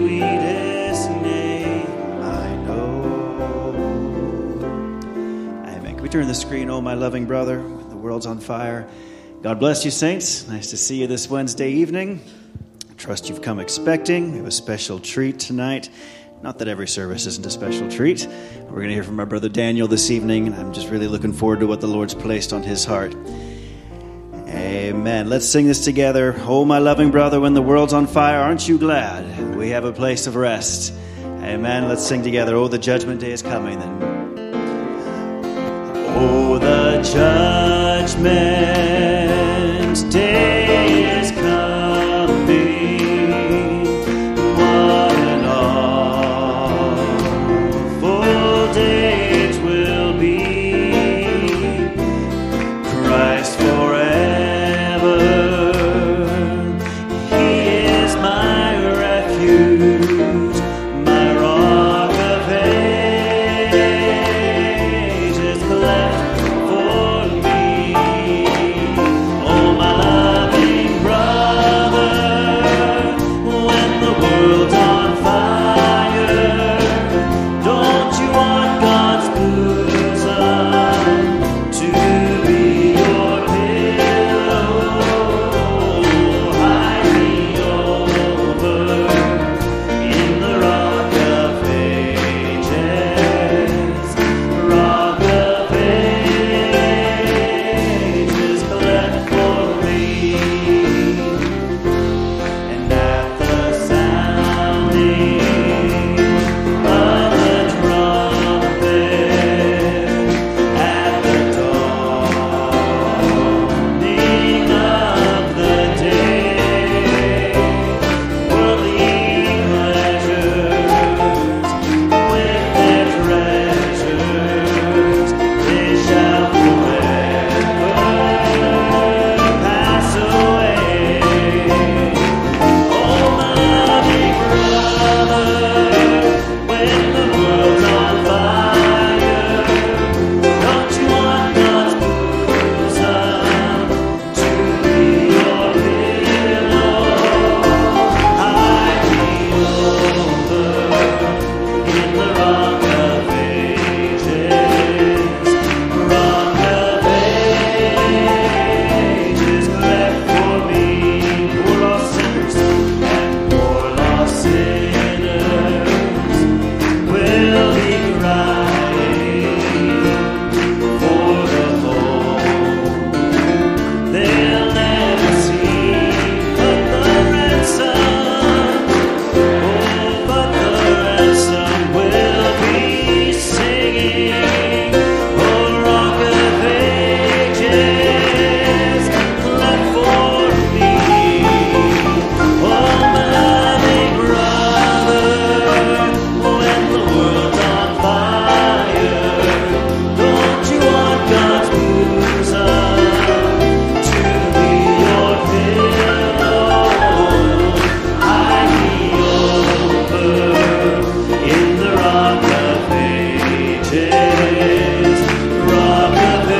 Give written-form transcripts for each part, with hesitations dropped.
sweetest name I know. Amen. Can we turn the screen, Oh My Loving Brother, when the world's on fire? God bless you, saints. Nice to see you this Wednesday evening. I trust you've come expecting. We have a special treat tonight. Not that every service isn't a special treat. We're going to hear from our brother Daniel this evening, and I'm just really looking forward to what the Lord's placed on his heart. Amen. Let's sing this together. Oh, my loving brother, when the world's on fire, aren't you glad we have a place of rest? Amen. Let's sing together. Oh, the judgment day is coming then. Oh, the judgment day is coming. What an awful day it will be. Christ forever, He is my refuge, my rock of ages left for me. Oh, my loving brother, when the world's on fire, don't you want God's bosom to be your pillow? Hide me over in the rock of ages, rock of ages left for me. And at the sounding of the trumpet, at the dawning of the day, worldly pleasures with their treasures, they shall forever pass away. Oh, my loving brother, when the world's on fire, don't you want God's bosom to be your pillow? Hide me over in the rock of ages, rock of ages left for me. Poor lost sinners and poor lost sinners will be crying for the home they'll never see. But the ransom, oh, but the ransom will be singing. Oh, rock of ages left for me. Oh, my loving brother, when the world's on fire, don't you want God's bosom to be your pillow? Hide me over in the rock of ages, rock of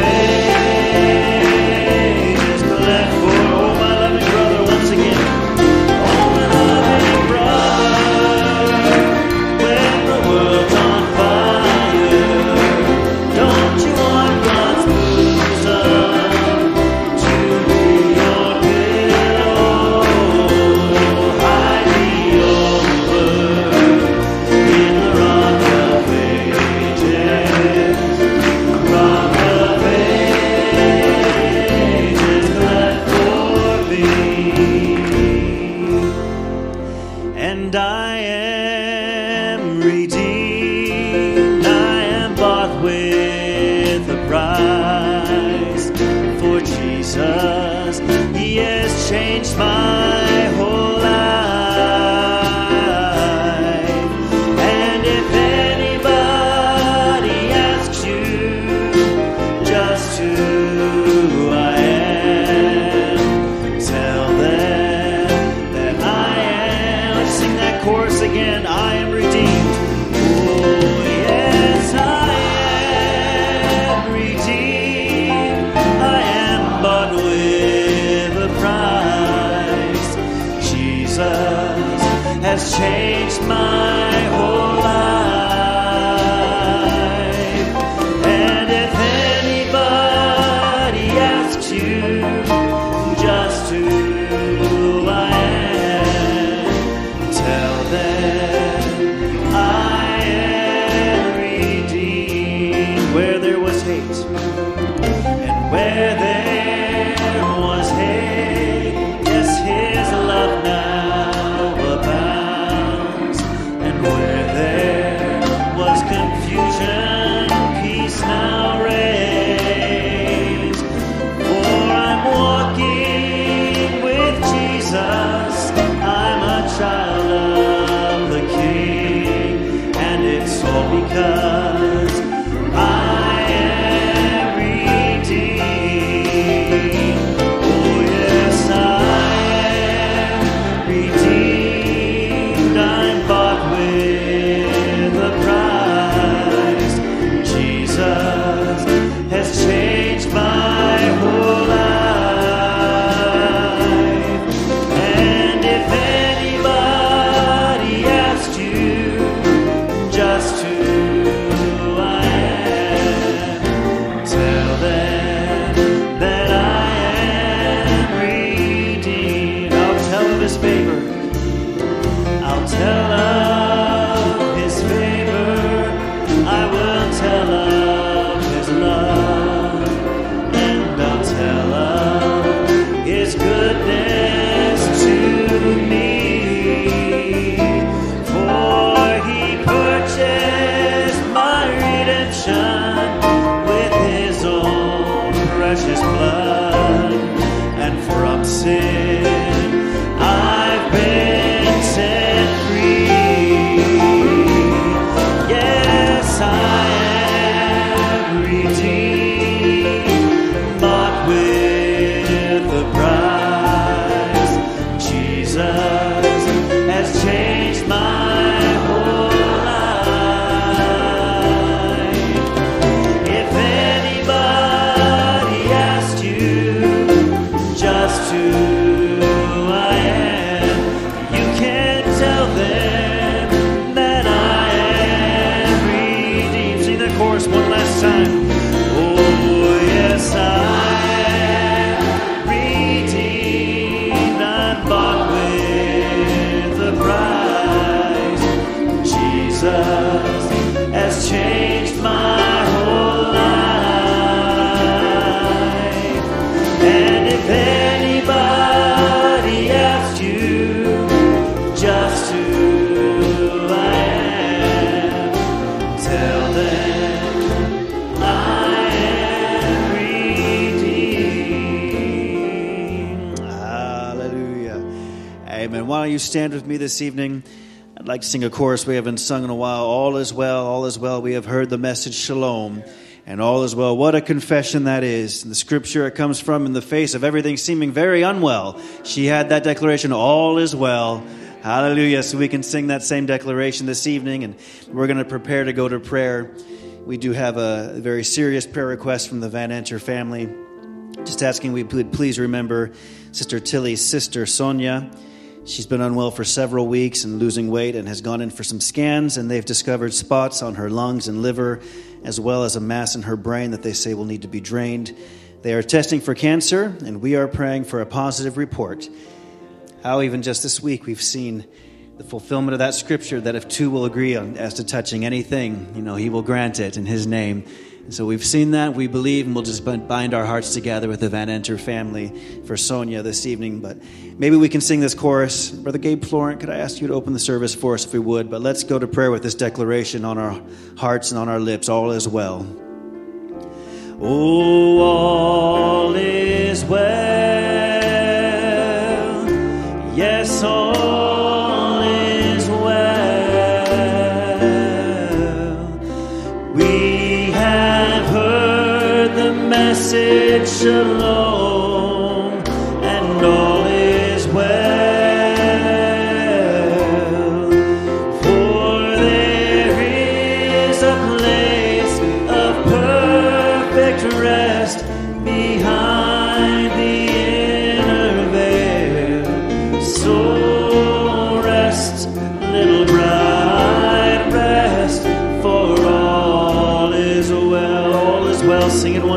ages left for. Oh, my loving brother, once again. Oh, my loving brother, when the world's on fire, don't you want God's bosom to be your pillow? Hide me over in the rock of ages, rock of ages left for me. And I am redeemed, I am bought with a price. For Jesus, He has changed my whole life. And if anybody asks you just who I am, tell them that I am. Let's sing that chorus again. I am redeemed. Oh, yes, I am redeemed. I am bought with a price. Jesus has changed changed my whole life. And if anybody asks you just who I am, tell them I am redeemed. Where there was hate, and where there was hate, yes, his love now abounds. And where there was confusion, peace now reigns. For I'm walking with Jesus, I'm a child of the King, and it's all because I am redeemed. Oh yes, I am redeemed. I'm bought with a price. Jesus has changed my whole life. And if anybody asked you just who I am, tell them that I am redeemed. I'll tell of his favor. I'll tell of his favor. I will tell of his love. And I'll tell of his goodness to me. For he purchased my redemption with his own precious blood. And from sin I've been set free. Yes, I am redeemed, bought with the price. Jesus has changed my whole life. If anybody asked you just who I am, you can tell them that I am redeemed. Sing that chorus one last time. Oh yes, I am redeemed. I'm bought with the price. Jesus has changed my whole life. And if anybody asked you just who I am, tell them I am redeemed. Hallelujah. Amen. Why don't you stand with me this evening? I'd like to sing a chorus we haven't sung in a while. All is well, all is well. We have heard the message, shalom, and all is well. What a confession that is. In the scripture it comes from, in the face of everything seeming very unwell, she had that declaration, all is well. Hallelujah. So we can sing that same declaration this evening, and we're going to prepare to go to prayer. We do have a very serious prayer request from the Van Enter family. Just asking we please remember Sister Tilly's sister, Sonia. She's been unwell for several weeks and losing weight, and has gone in for some scans, and they've discovered spots on her lungs and liver, as well as a mass in her brain that they say will need to be drained. They are testing for cancer, and we are praying for a positive report. How even just this week we've seen the fulfillment of that scripture that if two will agree on as to touching anything, he will grant it in his name. And so we've seen that, we believe, and we'll just bind our hearts together with the Van Enter family for Sonia this evening. But maybe we can sing this chorus. Brother Gabe Florent, could I ask you to open the service for us if we would? But let's go to prayer with this declaration on our hearts and on our lips. All is well. Oh, all is well. Yes, all is well. We have heard the message, shalom, and all is well. For there is a place of perfect rest behind the inner veil. So rest, little brother.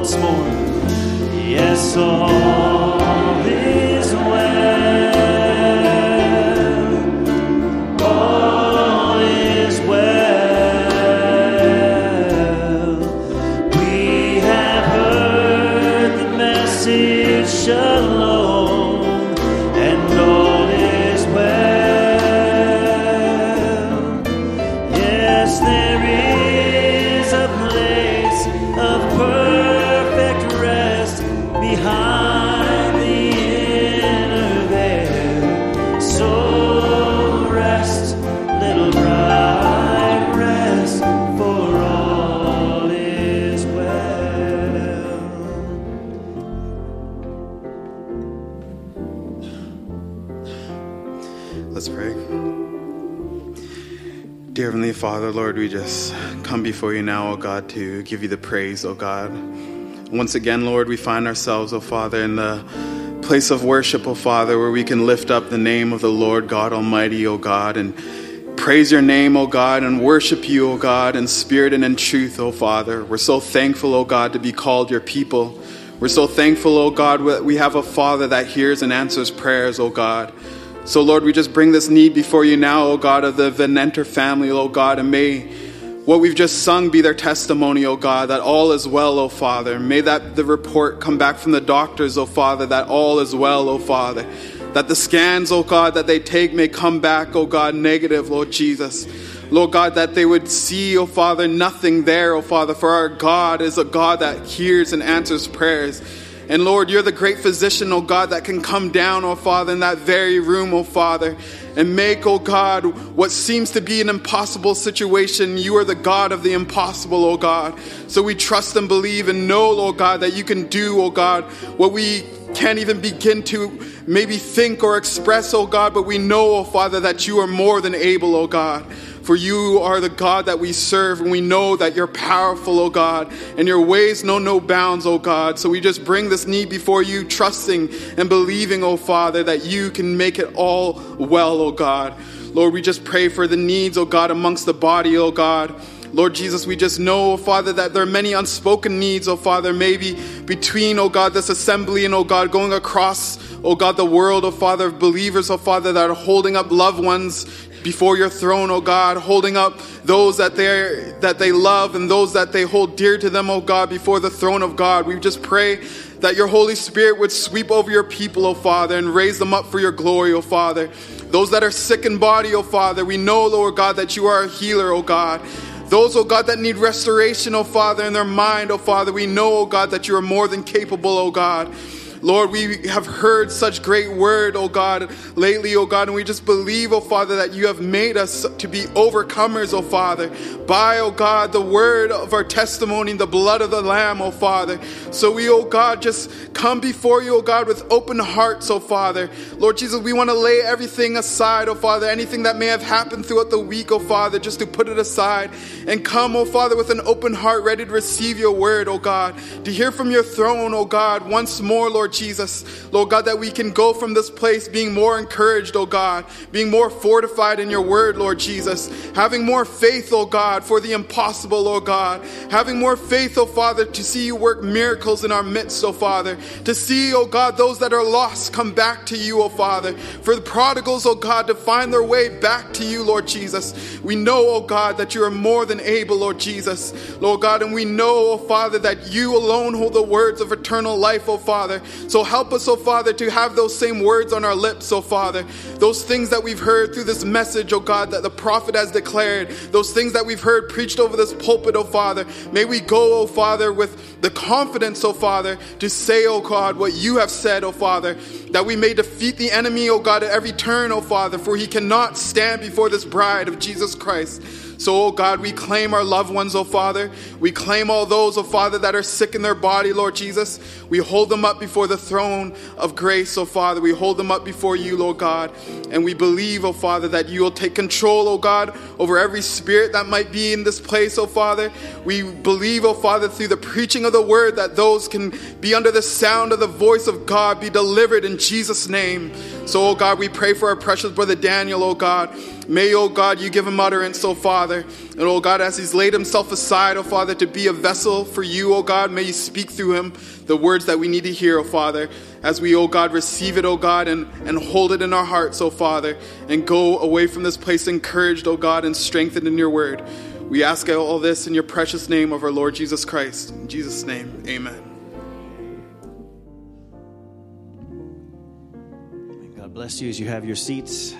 once more. Yes, all is well. All is well. We have heard the message, shalom, and all is well. Yes, there is a place of perfect rest behind the inner veil. So rest, little bride, rest, for all is well. Let's pray. Dear Heavenly Father, Lord, we just come before you now, oh God, to give you the praise, oh God. Once again, Lord, we find ourselves, oh Father, in the place of worship, oh Father, where we can lift up the name of the Lord God Almighty, oh God, and praise your name, oh God, and worship you, oh God, in spirit and in truth, oh Father. We're so thankful, oh God, to be called your people. We're so thankful, oh God, that we have a Father that hears and answers prayers, oh God. So, Lord, we just bring this need before you now, oh God, of the Van Enter family, oh God, and may what we've just sung be their testimony, oh God, that all is well, oh Father. May that the report come back from the doctors, oh Father, that all is well, oh Father. That the scans, oh God, that they take may come back, oh God, negative, Lord Jesus. Lord God, that they would see, oh Father, nothing there, oh Father, for our God is a God that hears and answers prayers. And Lord, you're the great physician, oh God, that can come down, oh Father, in that very room, oh Father, and make, oh God, what seems to be an impossible situation. You are the God of the impossible, oh God. So we trust and believe and know, oh God, that you can do, oh God, what we can't even begin to maybe think or express, oh God, but we know, oh Father, that you are more than able, oh God. For you are the God that we serve, and we know that you're powerful, oh God, and your ways know no bounds, oh God. So we just bring this need before you, trusting and believing, oh Father, that you can make it all well, oh God. Lord, we just pray for the needs, oh God, amongst the body, oh God. Lord Jesus, we just know, oh Father, that there are many unspoken needs, oh Father, maybe between, oh God, this assembly and, oh God, going across, oh God, the world, oh Father, of believers, oh Father, that are holding up loved ones before your throne, oh God, holding up those that they love and those that they hold dear to them, oh God, before the throne of God. We just pray that your Holy Spirit would sweep over your people, oh Father, and raise them up for your glory, oh Father. Those that are sick in body, oh Father, we know, Lord God, that you are a healer, oh God. Those, oh God, that need restoration, oh Father, in their mind, oh Father, we know, oh God, that you are more than capable, oh God. Lord, we have heard such great word, oh God, lately, oh God, and we just believe, oh Father, that you have made us to be overcomers, oh Father, by, oh God, the word of our testimony, the blood of the Lamb, oh Father. So we, oh God, just come before you, oh God, with open hearts, oh Father. Lord Jesus, we want to lay everything aside, oh Father, anything that may have happened throughout the week, oh Father, just to put it aside and come, oh Father, with an open heart, ready to receive your word, oh God, to hear from your throne, oh God, once more, Lord Jesus, Lord God, that we can go from this place being more encouraged, oh God, being more fortified in your word, Lord Jesus, having more faith, oh God, for the impossible, oh God, having more faith, oh Father, to see you work miracles in our midst, oh Father, to see, oh God, those that are lost come back to you, oh Father, for the prodigals, oh God, to find their way back to you, Lord Jesus. We know, oh God, that you are more than able, Lord Jesus, Lord God, and we know, oh Father, that you alone hold the words of eternal life, oh Father. So help us, oh Father, to have those same words on our lips, oh Father. Those things that we've heard through this message, oh God, that the prophet has declared. Those things that we've heard preached over this pulpit, oh Father. May we go, oh Father, with the confidence, oh Father, to say, oh God, what you have said, oh Father. That we may defeat the enemy, oh God, at every turn, oh Father. For he cannot stand before this bride of Jesus Christ. So, oh God, we claim our loved ones, oh Father. We claim all those, oh Father, that are sick in their body, Lord Jesus. We hold them up before the throne of grace, oh Father. We hold them up before you, Lord God. And we believe, oh Father, that you will take control, oh God, over every spirit that might be in this place, oh Father. We believe, oh Father, through the preaching of the word, that those can be under the sound of the voice of God, be delivered in Jesus' name. So, oh God, we pray for our precious brother Daniel, oh God. May, oh God, you give him utterance, oh Father. And, oh God, as he's laid himself aside, oh Father, to be a vessel for you, oh God, may you speak through him the words that we need to hear, oh Father. As we, oh God, receive it, oh God, and hold it in our hearts, oh Father, and go away from this place encouraged, oh God, and strengthened in your word. We ask all this in your precious name of our Lord Jesus Christ. In Jesus' name, amen. God bless you as you have your seats.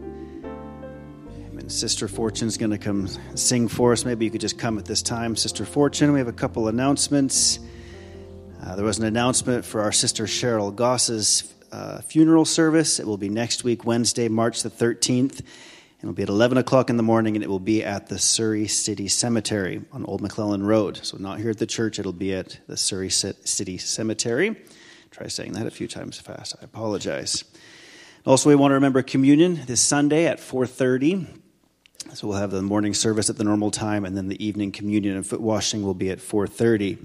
And Sister Fortune's going to come sing for us. Maybe you could just come at this time. Sister Fortune, we have a couple announcements. There was an announcement for our sister Cheryl Goss's funeral service. It will be next week, Wednesday, March the 13th. It'll be at 11 o'clock in the morning, and it will be at the Surrey City Cemetery on Old McClellan Road. So not here at the church. It'll be at the Surrey City Cemetery. Try saying that a few times fast. I apologize. Also, we want to remember communion this Sunday at 4:30. So we'll have the morning service at the normal time, and then the evening communion and foot washing will be at 4:30.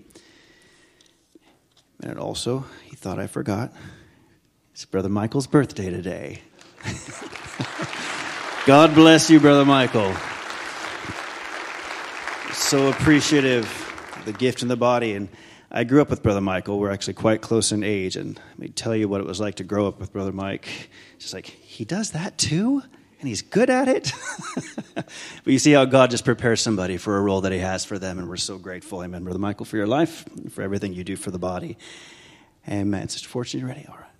And also, he thought I forgot, it's Brother Michael's birthday today. God bless you, Brother Michael. So appreciative of the gift in the body. And I grew up with Brother Michael. We're actually quite close in age. And let me tell you what it was like to grow up with Brother Mike. Just like, he does that too? And he's good at it? But you see how God just prepares somebody for a role that he has for them. And we're so grateful. Amen, Brother Michael, for your life, and for everything you do for the body. Amen. Sister Fortune, you ready? All right.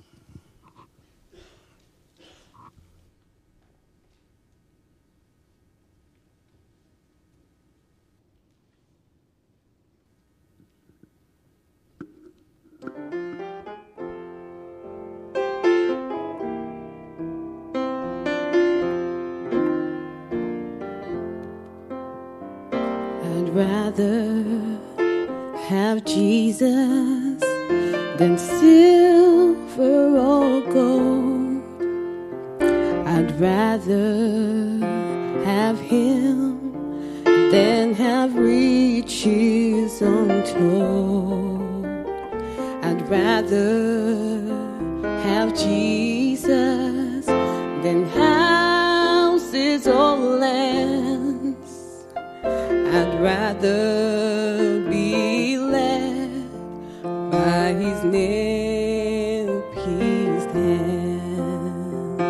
Rather have Jesus than silver or gold. I'd rather have him than have riches untold. I'd rather have Jesus than houses or lands. I'd rather be led by his nail-pierced hands.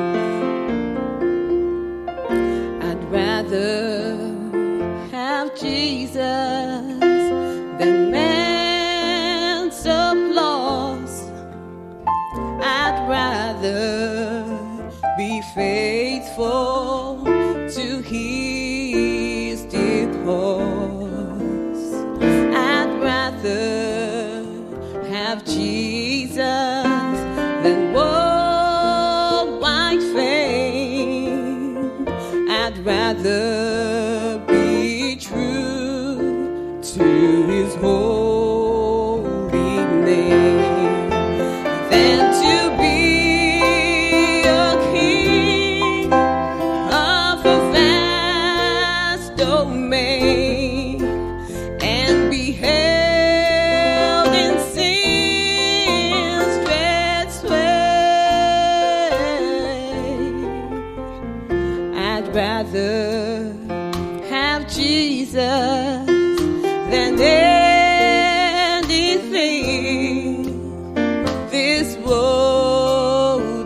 I'd rather have Jesus than man's applause. I'd rather be faithful to his cause. I'd rather have Jesus than worldwide fame. I'd rather be true to his holy name than to be a king of a vast domain and be held in sin's dread sway. I'd rather have Jesus than anything this world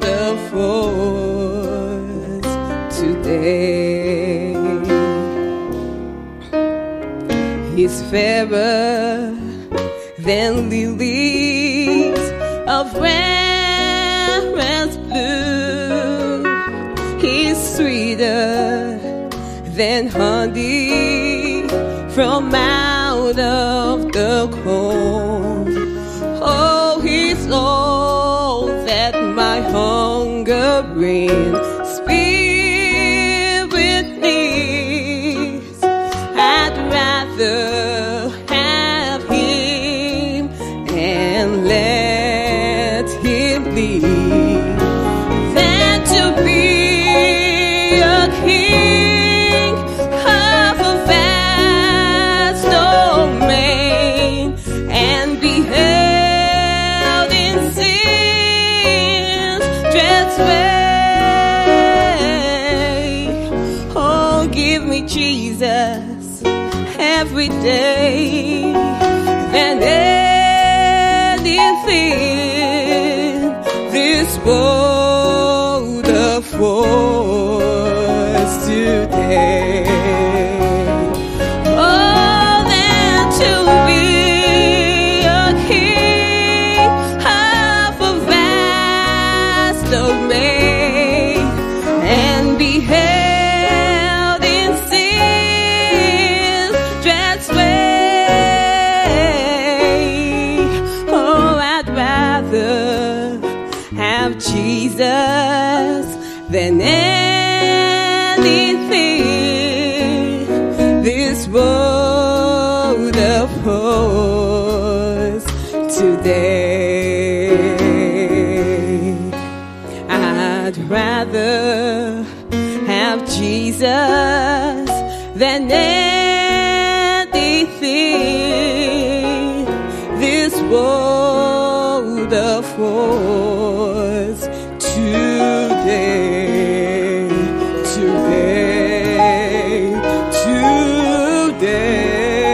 affords today. He's fairer than lilies of rarest blue. He's sweeter than honey from out of the comb. Oh, he's all that my hungering spirit needs. I'd rather have him and let him lead than to be a king of a vast domain and be held in sin's dread give me Jesus every day than anything this world affords today. Oh, than to be a king of a vast domain and be held in sin's dread sway. Oh, I'd rather have Jesus than anything this world affords today. I'd rather have Jesus than anything this world affords today, today, today.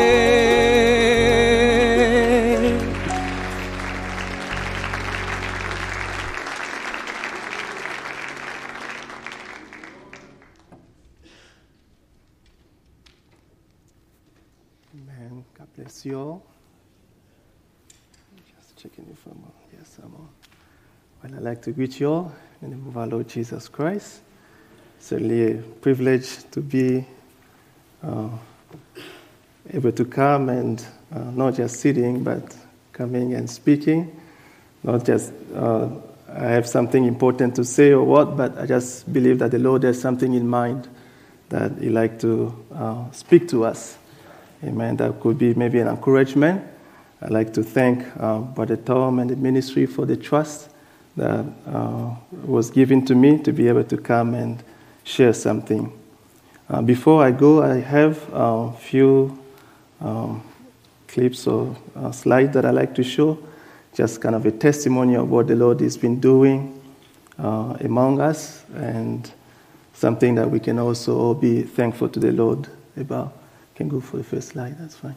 Amen. God bless you all. Just checking if I'm on. Yes, I'm on. Well, I'd like to greet you all in the name of our Lord Jesus Christ. Certainly a privilege to be able to come and not just sitting, but coming and speaking. Not just I have something important to say or what, but I just believe that the Lord has something in mind that He'd like to speak to us. Amen. That could be maybe an encouragement. I'd like to thank Brother Tom and the ministry for the trust that was given to me to be able to come and share something. Before I go, I have a few clips or slides that I like to show, just kind of a testimony of what the Lord has been doing among us, and something that we can also all be thankful to the Lord about. Can go for the first slide, that's fine.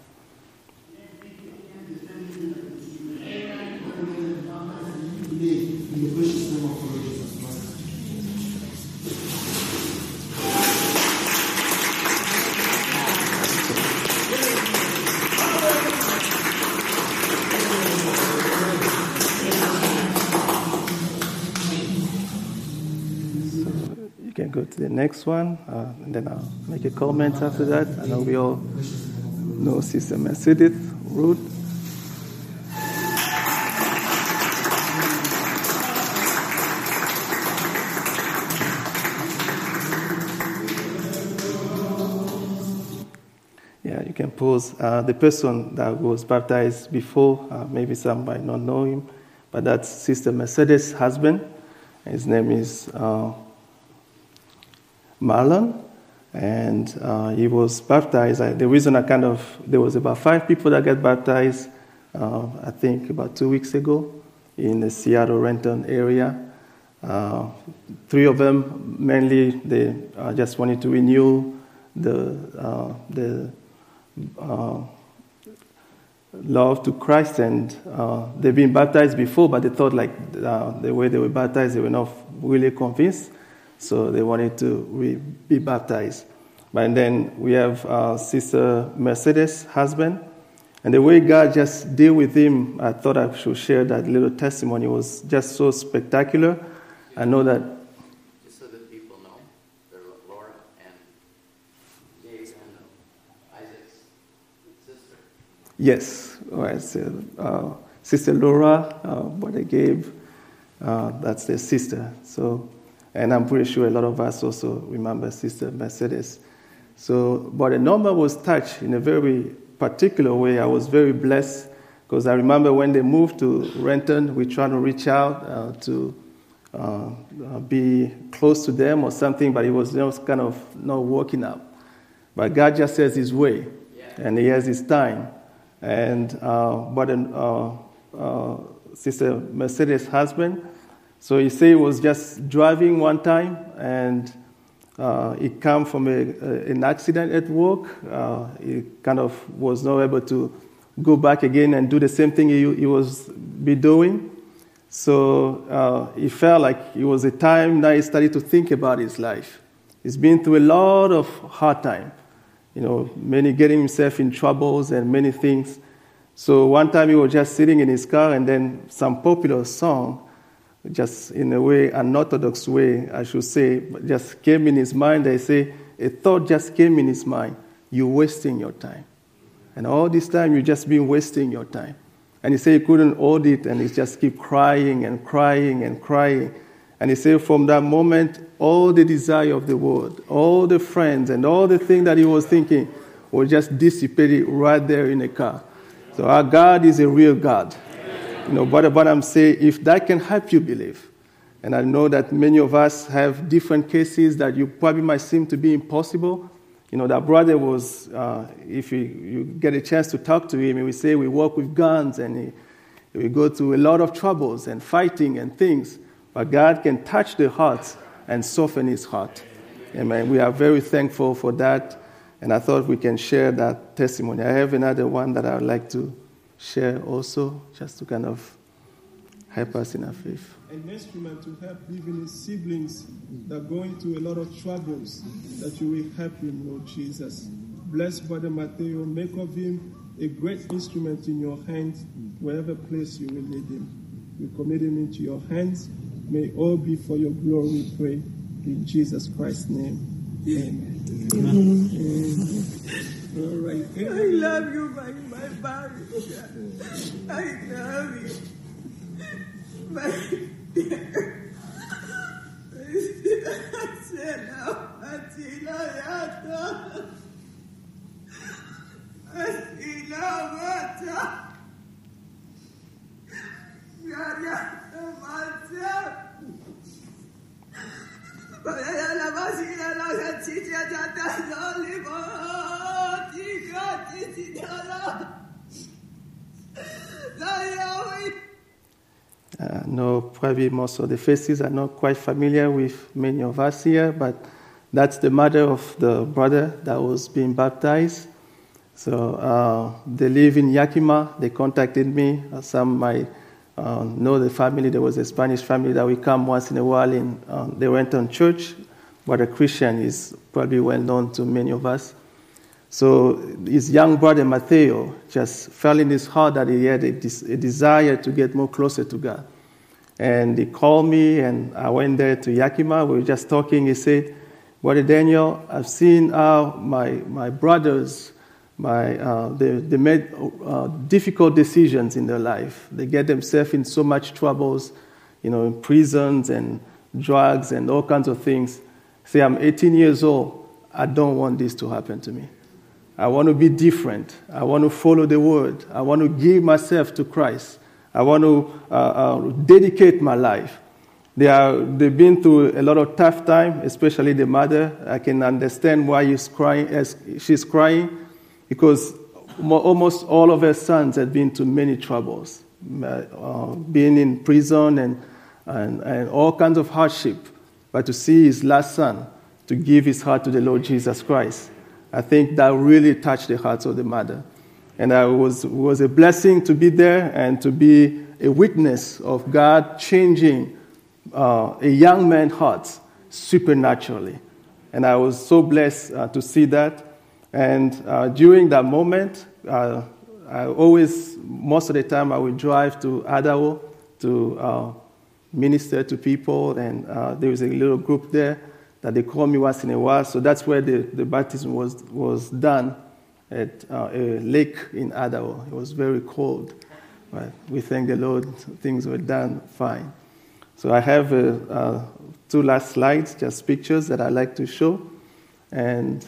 Can go to the next one, and then I'll make a comment after that. I know we all know Sister Mercedes Ruth. Yeah, you can pause. The person that was baptized before, maybe some might not know him, but that's Sister Mercedes' husband. His name is Marlon, and he was baptized. The reason there was about 5 people that got baptized, I think about 2 weeks ago in the Seattle, Renton area. 3 of them, mainly, they just wanted to renew the love to Christ, and they've been baptized before, but they thought like the way they were baptized, they were not really convinced. So they wanted to be baptized. But then we have Sister Mercedes' husband. And the way God just deal with him, I thought I should share that little testimony. It was just so spectacular. I know that... Just so that people know, they're Laura and Dave and Isaac's sister. Yes. Right. So, Sister Laura, Brother Gabe, that's their sister. So... And I'm pretty sure a lot of us also remember Sister Mercedes. So, but the number was touched in a very particular way. I was very blessed because I remember when they moved to Renton, we tried to reach out to be close to them or something, but it was just kind of not working out. But God just has His way, and He has His time. And Sister Mercedes' husband, so he said he was just driving one time, and He came from an accident at work. He kind of was not able to go back again and do the same thing he was be doing. So he felt like it was a time now he started to think about his life. He's been through a lot of hard time, many getting himself in troubles and many things. So one time he was just sitting in his car, and then some popular song, just in a way, unorthodox way, I should say, just came in his mind. They say, a thought just came in his mind. You're wasting your time. And all this time, you've just been wasting your time. And he said he couldn't hold it, and he just kept crying and crying and crying. And he said from that moment, all the desire of the world, all the friends, and all the things that he was thinking were just dissipated right there in the car. So our God is a real God. But I'm saying, if that can help you believe, and I know that many of us have different cases that you probably might seem to be impossible. That brother was, if you get a chance to talk to him, he would say we work with guns, and we go through a lot of troubles and fighting and things. But God can touch the heart and soften his heart. Amen. We are very thankful for that, and I thought we can share that testimony. I have another one that I would like to share also, just to kind of help us in our faith. An instrument to help even his siblings that are going through a lot of troubles, that you will help him, Lord Jesus. Bless Brother Mateo. Make of him a great instrument in your hands, wherever place you will lead him. We commit him into your hands. May all be for your glory, we pray. In Jesus Christ's name. Amen. Amen. Amen. All right. I love you, my body. I love you. My dear. No, probably most of the faces are not quite familiar with many of us here, but that's the mother of the brother that was being baptized. So they live in Yakima. They contacted me. Some might know the family. There was a Spanish family that we come once in a while in. They went on church, but a Christian is probably well known to many of us. So his young brother Mateo just felt in his heart that he had a desire to get more closer to God. And he called me, and I went there to Yakima. We were just talking. He said, Brother Daniel, I've seen how my brothers, they made difficult decisions in their life. They get themselves in so much troubles, in prisons and drugs and all kinds of things. Say, I'm 18 years old. I don't want this to happen to me. I want to be different. I want to follow the word. I want to give myself to Christ. I want to dedicate my life. They've been through a lot of tough time, especially the mother. I can understand why she's crying, because almost all of her sons have been through many troubles, being in prison and all kinds of hardship. But to see his last son, to give his heart to the Lord Jesus Christ, I think that really touched the hearts of the mother. And it was a blessing to be there and to be a witness of God changing a young man's heart supernaturally. And I was so blessed to see that. And during that moment, I always, most of the time, I would drive to Idaho to minister to people. And there was a little group there that they call me once in a while. So that's where the baptism was done, at a lake in Idaho. It was very cold, but we thank the Lord, things were done fine. So I have two last slides, just pictures that I like to show. And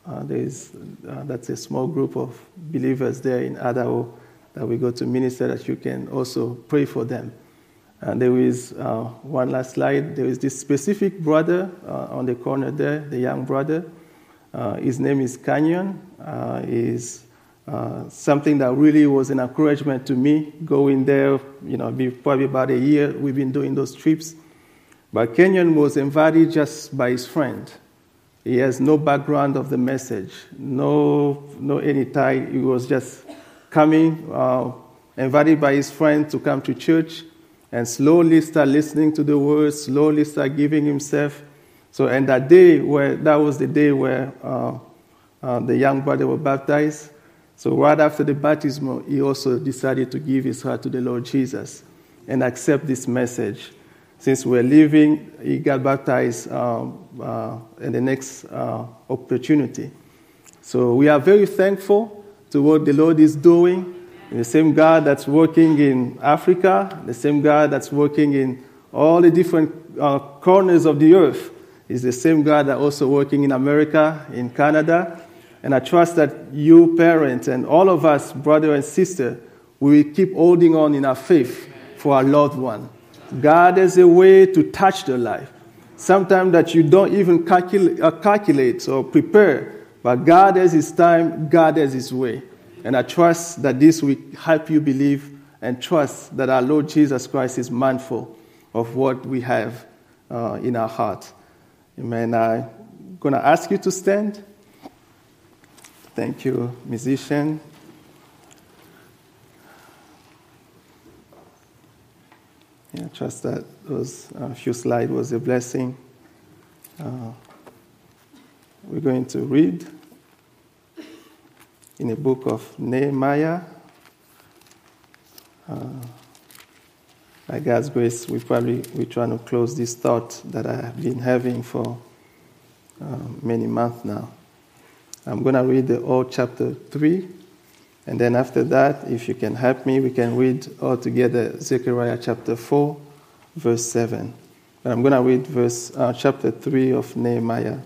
that's a small group of believers there in Idaho that we go to minister, that you can also pray for them. And there is one last slide. There is this specific brother on the corner there, the young brother. His name is Canyon. Is something that really was an encouragement to me, going there, probably about a year we've been doing those trips. But Kenyon was invited just by his friend. He has no background of the message, no any tie. He was just coming, invited by his friend to come to church, and slowly start listening to the words, slowly start giving himself. So, and that was the day where the young brother was baptized. So right after the baptism, he also decided to give his heart to the Lord Jesus and accept this message. Since we're leaving, he got baptized in the next opportunity. So we are very thankful to what the Lord is doing. The same God that's working in Africa, the same God that's working in all the different corners of the earth, is the same God that's also working in America, in Canada. And I trust that you parents and all of us, brother and sister, we will keep holding on in our faith for our loved one. God has a way to touch their life. Sometimes that you don't even calculate or prepare, but God has His time, God has His way. And I trust that this will help you believe and trust that our Lord Jesus Christ is mindful of what we have in our heart. Amen. I'm going to ask you to stand. Thank you, musician. I trust that those few slides was a blessing. We're going to read in the book of Nehemiah. By God's grace, we're trying to close this thought that I have been having for many months now. I'm going to read the whole chapter 3, and then after that, if you can help me, we can read all together Zechariah chapter 4, verse 7. But I'm going to read chapter 3 of Nehemiah.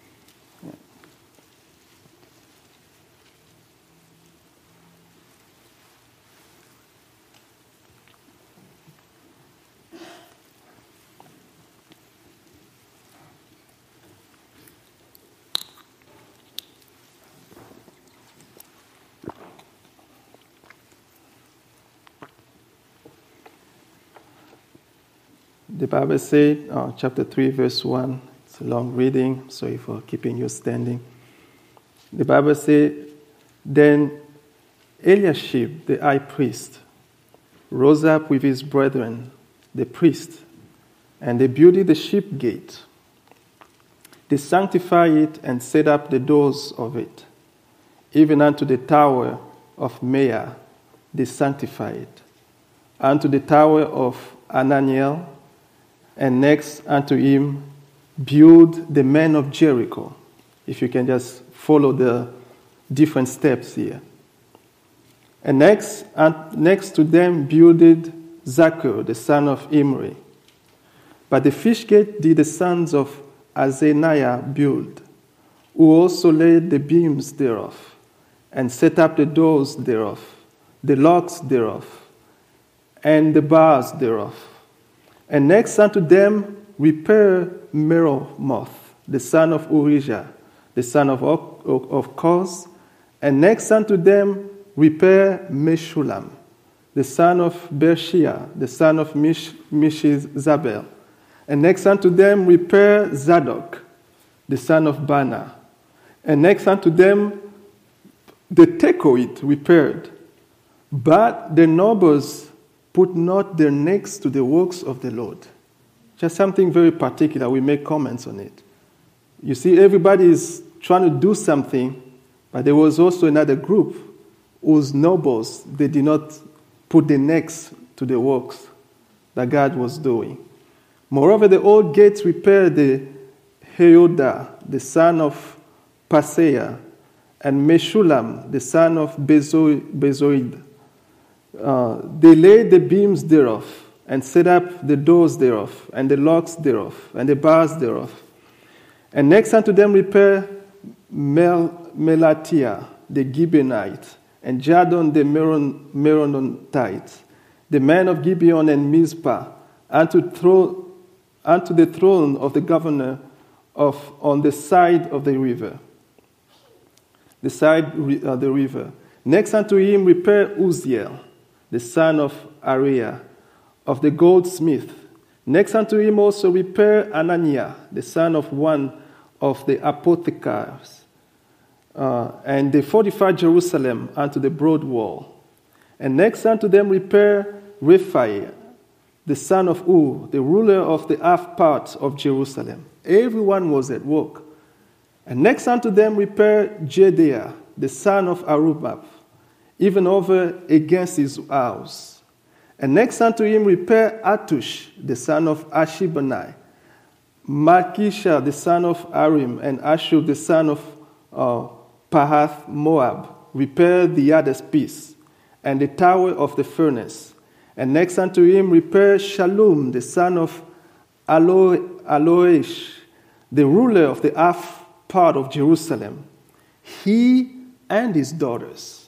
The Bible says, chapter 3, verse 1, it's a long reading, sorry for keeping you standing. The Bible says, Then Eliashib, the high priest, rose up with his brethren, the priests, and they builded the sheep gate. They sanctified it and set up the doors of it. Even unto the tower of Meah they sanctified it. Unto the tower of Ananiel, and next unto him build the men of Jericho. If you can just follow the different steps here. And next to them builded Zaccur, the son of Imri. But the fish gate did the sons of Azaniah build, who also laid the beams thereof, and set up the doors thereof, the locks thereof, and the bars thereof. And next unto them repair Meromoth, the son of Urijah, the son of Koz. And next unto them repair Meshulam, the son of Bershia, the son of Meshizabel. And next unto them repair Zadok, the son of Bana. And next unto them the Tekoit repaired. But the nobles put not their necks to the works of the Lord. Just something very particular. We make comments on it. You see, everybody is trying to do something, but there was also another group whose nobles, they did not put their necks to the works that God was doing. Moreover, the old gates repaired the Heodah, the son of Paseah, and Meshulam, the son of Bezoid. They laid the beams thereof, and set up the doors thereof, and the locks thereof, and the bars thereof. And next unto them repair Melatiah, the Gibeonite, and Jadon the Meronothite, the men of Gibeon and Mizpah, unto the throne of the governor on the side of the river. The river. Next unto him repair Uzziel, the son of Ariah, of the goldsmith. Next unto him also repair Ananiah, the son of one of the apothecaries. And they fortified Jerusalem unto the broad wall. And next unto them repaired Raphael, the son of Ur, the ruler of the half part of Jerusalem. Everyone was at work. And next unto them repaired Jedaiah, the son of Arubab, even over against his house. And next unto him repaired Attush, the son of Ashibani, Malkishah, the son of Arim, and Ashub, the son of Pahath Moab, repaired the other's piece, and the tower of the furnace. And next unto him repaired Shallum, the son of Aloish, the ruler of the half part of Jerusalem, he and his daughters.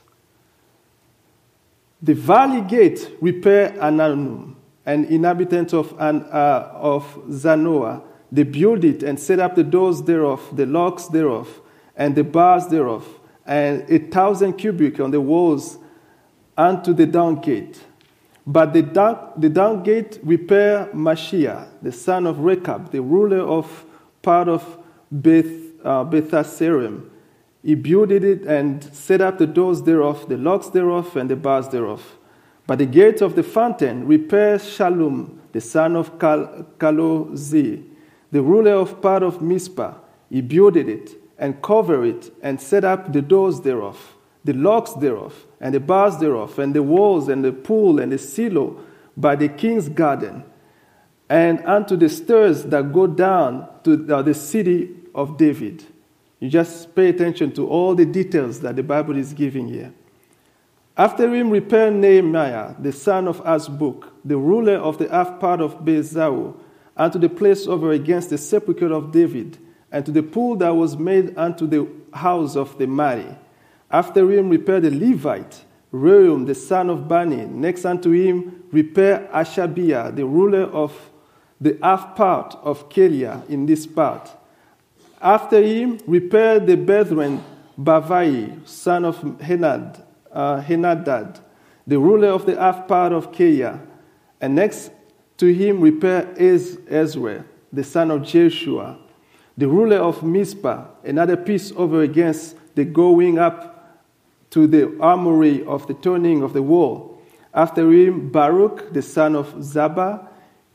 The valley gate repaired Ananum, an inhabitant of Zanoah. They built it and set up the doors thereof, the locks thereof, and the bars thereof, and 1,000 cubits on the walls unto the down gate. But the down gate repaired Mashiach, the son of Rechab, the ruler of part of Bethasserim. He built it and set up the doors thereof, the locks thereof, and the bars thereof. But the gate of the fountain repaired Shallum, the son of Kalozi, the ruler of part of Mizpah. He built it and covered it and set up the doors thereof, the locks thereof, and the bars thereof, and the walls, and the pool, and the silo by the king's garden, and unto the stairs that go down to the city of David. You just pay attention to all the details that the Bible is giving here. After him repaired Nehemiah, the son of Azbuk, the ruler of the half part of Bezau, unto the place over against the sepulchre of David, and to the pool that was made unto the house of the mighty. After him repaired the Levite, Reuel, the son of Bani. Next unto him repaired Ashabiah, the ruler of the half part of Keilah in this part. After him repaired the brethren Bavai, son of Henadad, the ruler of the half part of Keilah. And next to him repaired Ezra, the son of Jeshua, the ruler of Mizpah, another piece over against the going up to the armory of the turning of the wall. After him Baruch, the son of Zabai,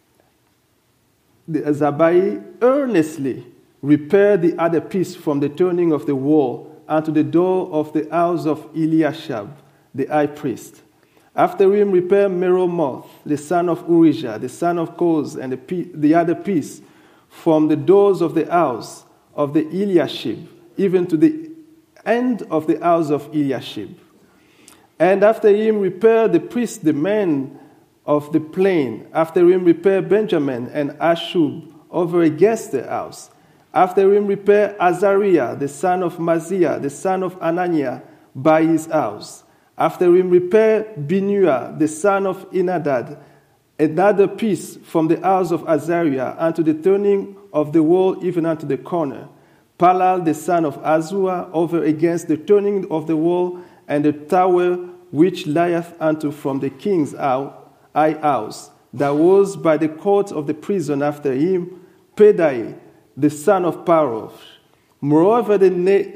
earnestly repaired the other piece from the turning of the wall unto the door of the house of Eliashab, the high priest. After him repaired Meromoth, the son of Urijah, the son of Koz, and the other piece from the doors of the house of the Eliashib, even to the end of the house of Eliashib. And after him repaired the priest, the men of the plain. After him repaired Benjamin and Ashub over against the house. After him repaired Azariah, the son of Maziah, the son of Ananiah, by his house. After him repaired Binua, the son of Inadad, another piece from the house of Azariah unto the turning of the wall, even unto the corner. Palal, the son of Azua, over against the turning of the wall, and the tower which lieth unto from the king's high house, that was by the court of the prison. After him Pedai, the son of Parosh. Moreover, the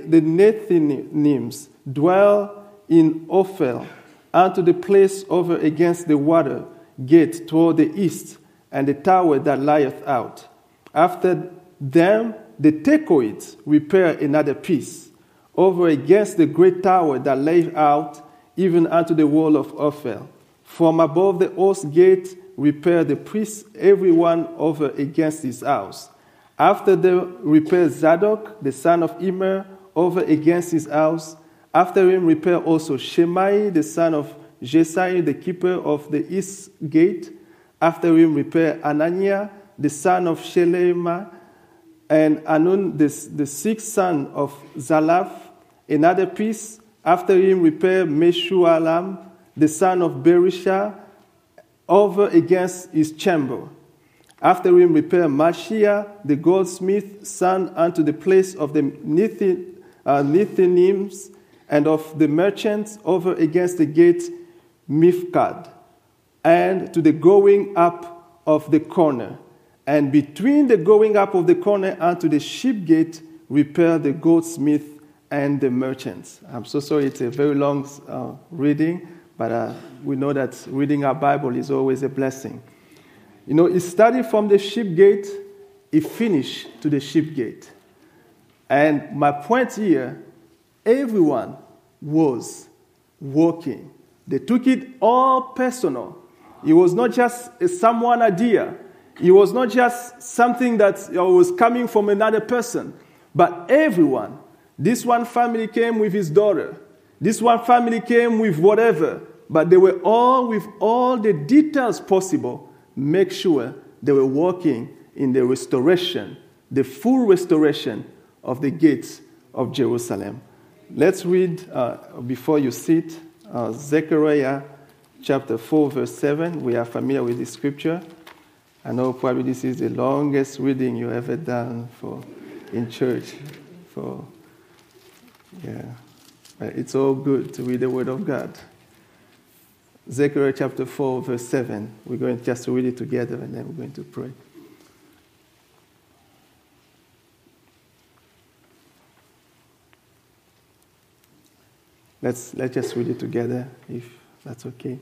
Nethinims dwell in Ophel, unto the place over against the water gate toward the east, and the tower that lieth out. After them the Tekoites repair another piece, over against the great tower that lay out, even unto the wall of Ophel. From above the host gate repair the priests, every one over against his house. After them repair Zadok, the son of Immer, over against his house. After him repair also Shemai, the son of Jesai, the keeper of the east gate. After him repair Ananiah, the son of Shelema, and Anun, the sixth son of Zalaph, another piece. After him repair Meshualam, the son of Berisha, over against his chamber. After him repair Mashiach, the goldsmith, son unto the place of the Nethinims and of the merchants, over against the gate Mifkad, and to the going up of the corner. And between the going up of the corner and to the sheep gate, repair the goldsmith and the merchants. I'm so sorry, it's a very long reading, but we know that reading our Bible is always a blessing. You know, it started from the sheep gate, it finished to the sheep gate. And my point here, everyone was working. They took it all personal. It was not just a someone idea. It was not just something that was coming from another person. But everyone, this one family came with his daughter. This one family came with whatever. But they were all with all the details possible. Make sure they were working in the restoration, the full restoration of the gates of Jerusalem. Let's read, before you sit, Zechariah chapter 4, verse 7. We are familiar with this scripture. I know probably this is the longest reading you ever done in church. But it's all good to read the Word of God. Zechariah chapter 4, verse 7. We're going just to read it together, and then we're going to pray. Let's just read it together, if that's okay.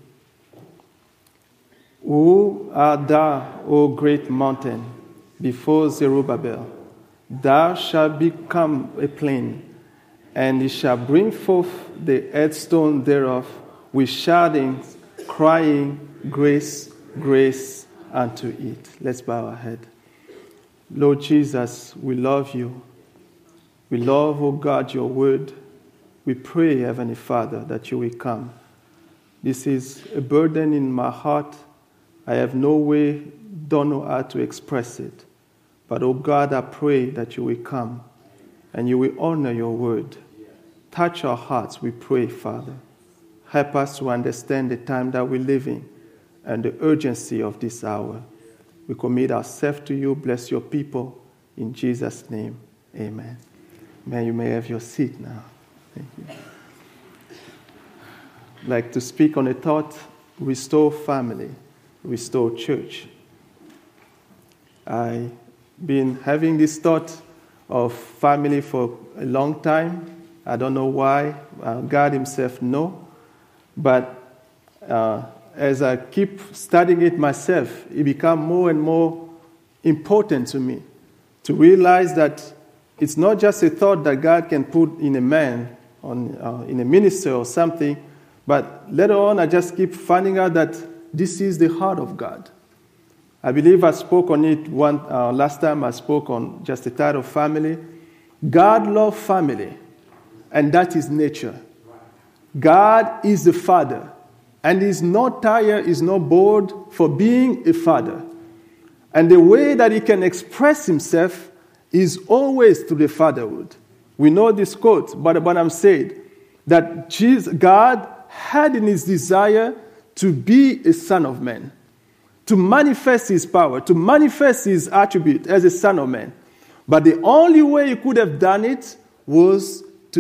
Who art thou, O great mountain, before Zerubbabel? Thou shalt become a plain, and it shall bring forth the headstone thereof with shoutings, crying, grace, grace unto it. Let's bow our head. Lord Jesus, we love you. We love, O God, your word. We pray, Heavenly Father, that you will come. This is a burden in my heart. I have no way, don't know how to express it. But, oh God, I pray that you will come and you will honor your word. Touch our hearts, we pray, Father. Help us to understand the time that we're living and the urgency of this hour. We commit ourselves to you. Bless your people. In Jesus' name, amen. Man, you may have your seat now. Thank you. I'd like to speak on a thought, restore family, restore church. I've been having this thought of family for a long time. I don't know why. God himself knows. But as I keep studying it myself, it becomes more and more important to me to realize that it's not just a thought that God can put in a man, in a minister or something, but later on I just keep finding out that this is the heart of God. I believe I spoke on it last time I spoke on just the title family. God loves family, and that is nature. God is the Father, and He's not tired, He's not bored for being a Father. And the way that He can express Himself is always through the fatherhood. We know this quote, but I'm saying that God had in His desire to be a son of man, to manifest His power, to manifest His attribute as a son of man. But the only way He could have done it was to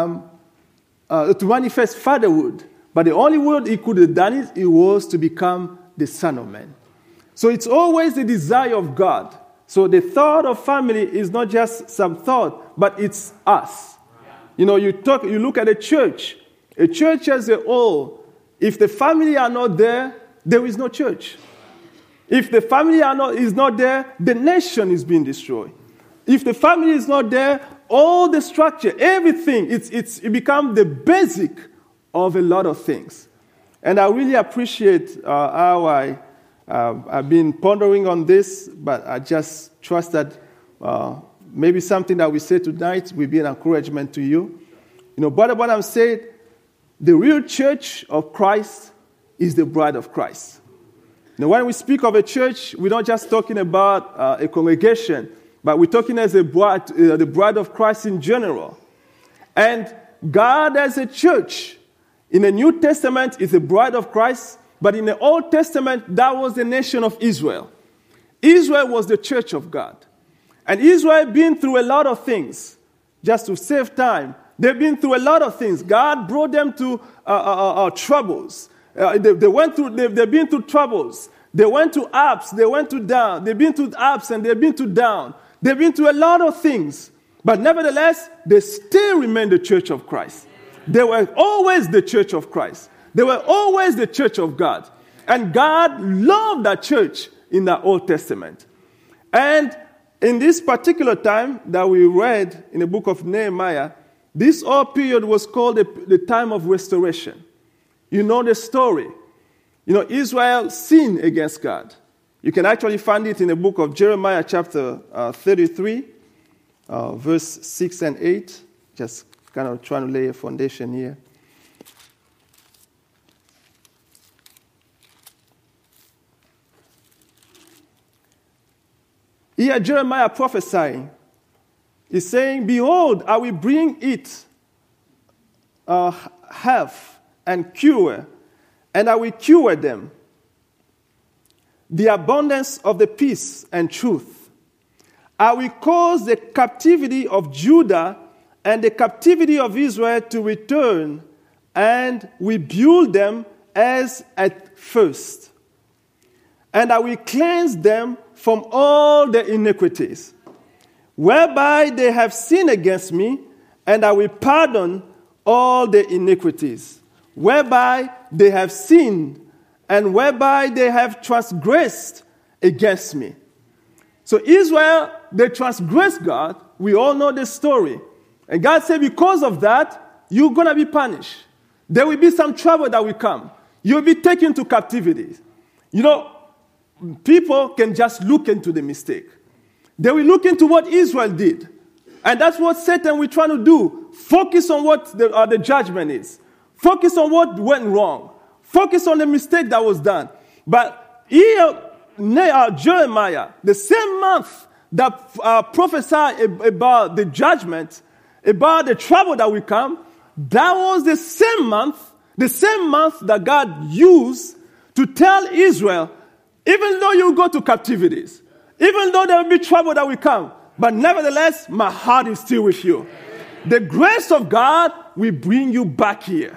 manifest fatherhood. But the only way He could have done it was to become the son of man. So it's always the desire of God. So the thought of family is not just some thought, but it's us. You know, you look at a church as a whole. If the family are not there, there is no church. If the family is not there, the nation is being destroyed. If the family is not there, all the structure, everything, it becomes the basic of a lot of things. And I really appreciate how I've been pondering on this, but I just trust that maybe something that we say tonight will be an encouragement to you. You know, but what I'm saying, the real church of Christ is the bride of Christ. Now, when we speak of a church, we're not just talking about a congregation, but we're talking as a bride, the bride of Christ in general. And God as a church, in the New Testament, is the bride of Christ, but in the Old Testament, that was the nation of Israel. Israel was the church of God. And Israel had been through a lot of things. Just to save time, they've been through a lot of things. God brought them to troubles. They've been through troubles. They went to ups, they went to down. They've been to ups and they've been to down. They've been to a lot of things. But nevertheless, they still remain the church of Christ. They were always the church of Christ. They were always the church of God. And God loved that church in the Old Testament. And in this particular time that we read in the book of Nehemiah, this whole period was called the time of restoration. You know the story. You know, Israel sinned against God. You can actually find it in the book of Jeremiah chapter 33, verse 6 and 8. Just kind of trying to lay a foundation here. Here Jeremiah prophesying. He's saying, behold, I will bring it health and cure, and I will cure them. The abundance of the peace and truth. I will cause the captivity of Judah and the captivity of Israel to return, and will build them as at first. And I will cleanse them from all their iniquities, whereby they have sinned against me, and I will pardon all their iniquities, whereby they have sinned, and whereby they have transgressed against me. So Israel, they transgressed God. We all know this story. And God said, because of that, you're going to be punished. There will be some trouble that will come. You'll be taken to captivity. You know, people can just look into the mistake. They will look into what Israel did. And that's what Satan will try to do. Focus on what the judgment is. Focus on what went wrong. Focus on the mistake that was done. But here, Jeremiah, the same month that prophesied about the judgment, about the trouble that will come, that was the same month that God used to tell Israel, even though you go to captivities, even though there will be trouble that will come, but nevertheless, my heart is still with you. The grace of God will bring you back here.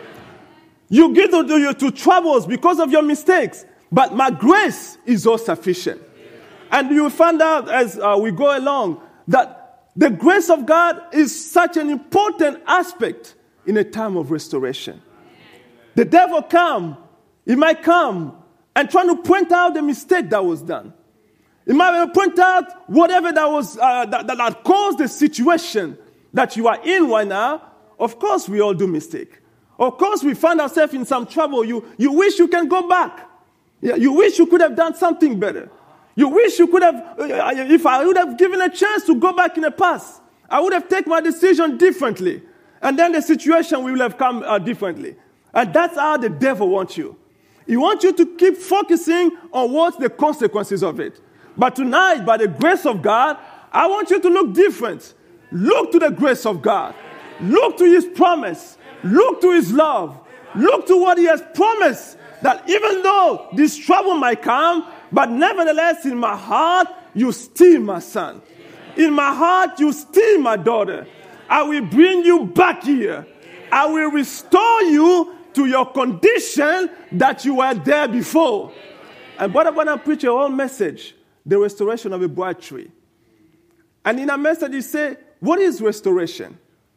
You get to troubles because of your mistakes, but my grace is all sufficient. And you will find out as we go along that the grace of God is such an important aspect in a time of restoration. The devil he might come and try to point out the mistake that was done. He might point out whatever that was that caused the situation that you are in right now. Of course, we all do mistake. Of course, we find ourselves in some trouble. You wish you can go back. Yeah, you wish you could have done something better. You wish you could have, if I would have given a chance to go back in the past, I would have taken my decision differently. And then the situation will have come differently. And that's how the devil wants you. He wants you to keep focusing on what's the consequences of it. But tonight, by the grace of God, I want you to look different. Look to the grace of God. Look to his promise. Look to his love. Look to what he has promised. That even though this trouble might come, but nevertheless in my heart, you still my son. In my heart, you still my daughter. I will bring you back here. I will restore you to your condition that you were there before. And but I'm going to preach a whole message, the restoration of a bright tree. And in a message, he said, what is restoration?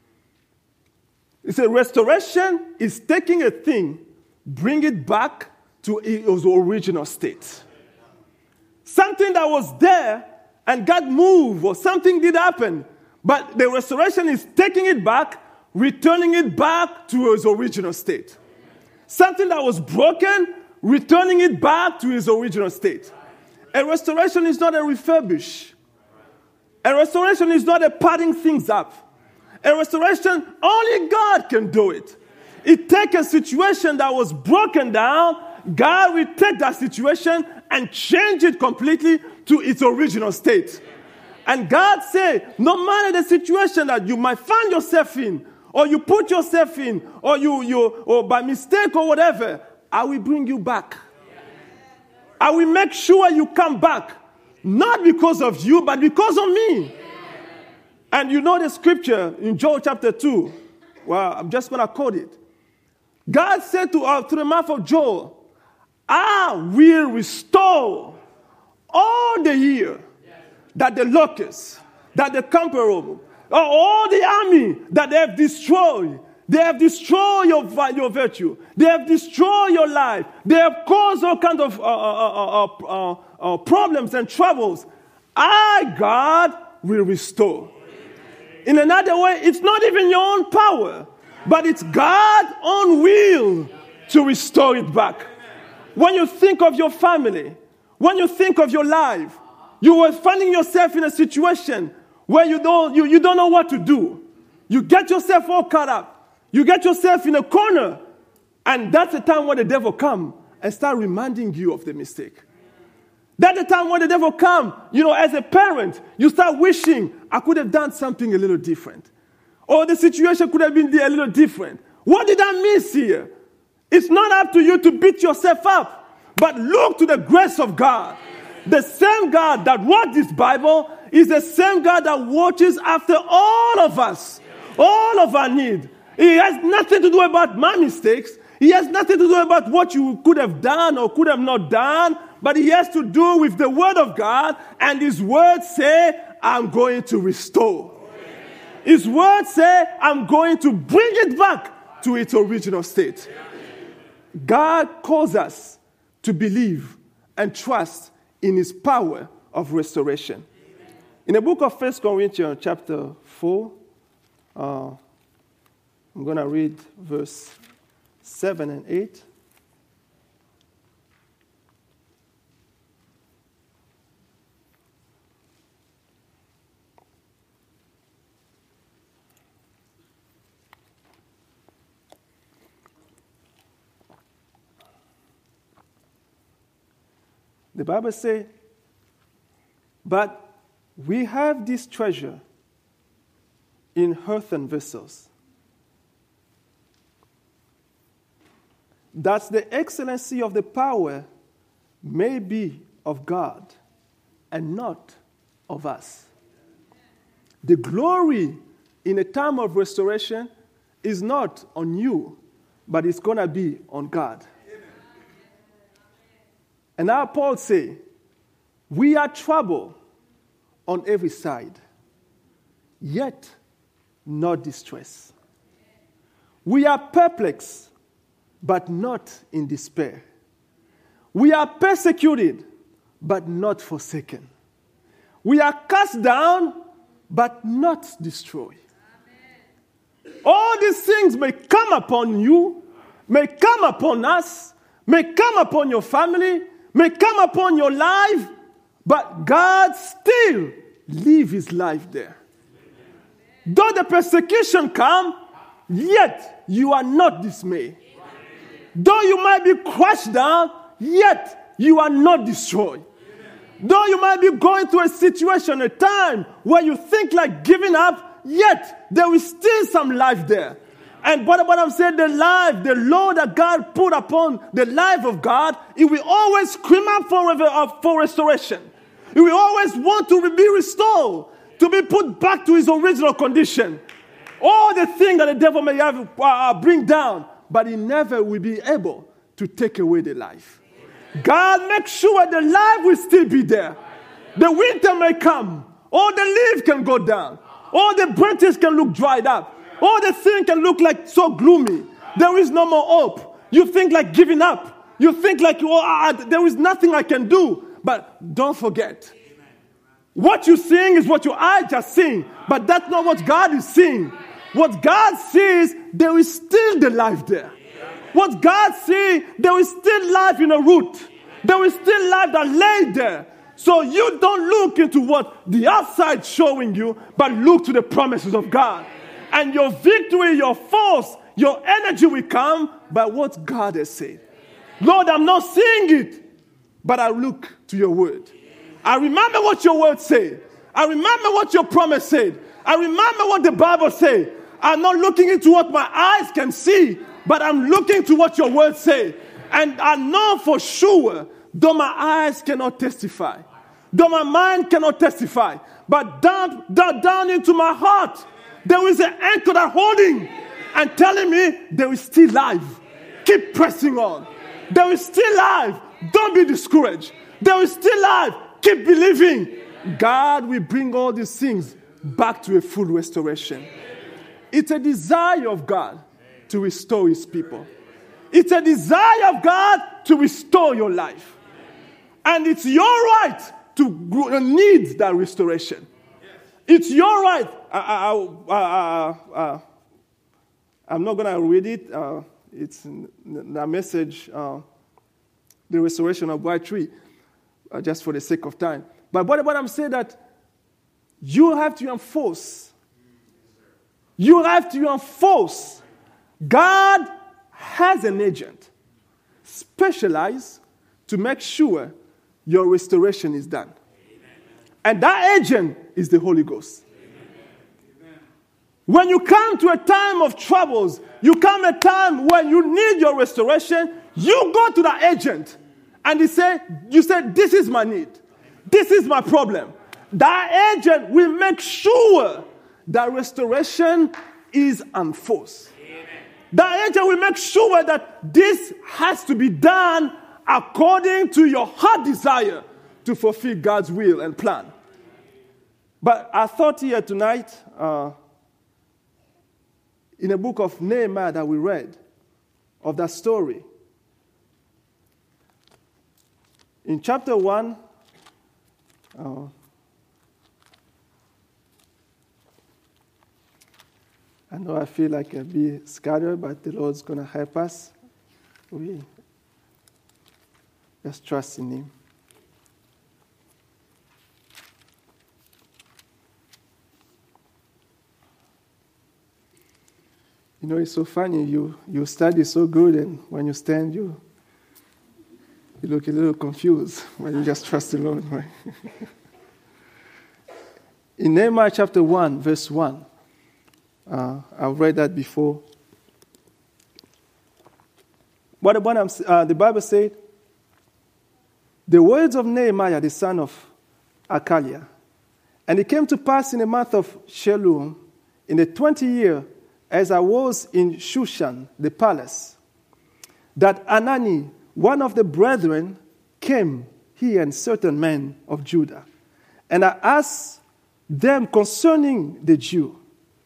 He said, restoration is taking a thing, bring it back to its original state. Something that was there and got moved or something did happen. But the restoration is taking it back, returning it back to its original state. Something that was broken, returning it back to its original state. A restoration is not a refurbish. A restoration is not a patting things up. A restoration, only God can do it. It takes a situation that was broken down, God will take that situation and change it completely to its original state. And God said, no matter the situation that you might find yourself in, or you put yourself in, or by mistake or whatever, I will bring you back. I will make sure you come back. Not because of you, but because of me. And you know the scripture in Joel chapter 2. Well, I'm just going to quote it. God said to the mouth of Joel, I will restore all the year that the locusts, that the cankerworm, all the army that they have destroyed. They have destroyed your virtue. They have destroyed your life. They have caused all kinds of problems and troubles. I, God, will restore. In another way, it's not even your own power, but it's God's own will to restore it back. When you think of your family, when you think of your life, you are finding yourself in a situation where you don't know what to do. You get yourself all caught up. You get yourself in a corner, and that's the time when the devil comes and start reminding you of the mistake. That's the time when the devil comes, as a parent, you start wishing, I could have done something a little different. Or the situation could have been a little different. What did I miss here? It's not up to you to beat yourself up, but look to the grace of God. The same God that wrote this Bible is the same God that watches after all of us, all of our needs. He has nothing to do about my mistakes. He has nothing to do about what you could have done or could have not done, but he has to do with the word of God, and his words say, I'm going to restore. His words say, I'm going to bring it back to its original state. God calls us to believe and trust in his power of restoration. In the book of 1 Corinthians chapter 4, I'm going to read verse 7 and 8. The Bible says, but we have this treasure in earthen vessels, that the excellency of the power may be of God and not of us. The glory in a time of restoration is not on you, but it's going to be on God. And now Paul says, we are troubled on every side, yet not distressed. We are perplexed, but not in despair. We are persecuted, but not forsaken. We are cast down, but not destroyed. Amen. All these things may come upon you, may come upon us, may come upon your family, may come upon your life, but God still lives his life there. Amen. Though the persecution come, yet you are not dismayed. Though you might be crushed down, yet you are not destroyed. Though you might be going through a situation, a time where you think like giving up, yet there is still some life there. And what I'm saying, the life, the law that God put upon the life of God, it will always scream out for restoration. It will always want to be restored, to be put back to his original condition. All the things that the devil may have bring down, but he never will be able to take away the life. God makes sure the life will still be there. The winter may come. All the leaves can go down. All the branches can look dried up. All the things can look like so gloomy. There is no more hope. You think like giving up. You think like, there is nothing I can do. But don't forget. What you're seeing is what your eyes are seeing. But that's not what God is seeing. What God sees, there is still the life there. What God sees, there is still life in a root. There is still life that lay there. So you don't look into what the outside showing you, but look to the promises of God. And your victory, your force, your energy will come by what God has said. Lord, I'm not seeing it, but I look to your word. I remember what your word said. I remember what your promise said. I remember what the Bible said. I'm not looking into what my eyes can see, but I'm looking to what your word says. And I know for sure, though my eyes cannot testify, though my mind cannot testify, but down into my heart, there is an anchor that holding and telling me there is still life. Keep pressing on. There is still life. Don't be discouraged. There is still life. Keep believing. God will bring all these things back to a full restoration. It's a desire of God to restore his people. It's a desire of God to restore your life. And it's your right to need that restoration. It's your right. I'm not going to read it. It's the message, the restoration of White Tree, just for the sake of time. But what I'm saying that you have to enforce. You have to enforce. God has an agent specialized to make sure your restoration is done. And that agent is the Holy Ghost. When you come to a time of troubles, you come a time when you need your restoration, you go to the agent and you say, this is my need. This is my problem. That agent will make sure that restoration is enforced. That agent will make sure that this has to be done according to your heart desire to fulfill God's will and plan. But I thought here tonight, in the book of Nehemiah that we read, of that story, in chapter 1, I know I feel like I'll be scattered, but the Lord's going to help us. We just trust in him. You know, it's so funny. You study so good, and when you stand, you look a little confused when you just trust the Lord, right? In Nehemiah chapter 1, verse 1, I've read that before. The Bible said, the words of Nehemiah, the son of Hakaliah. And it came to pass in the month of Shelum, in the 20th year, as I was in Shushan, the palace, that Anani, one of the brethren, came, he and certain men of Judah. And I asked them concerning the Jew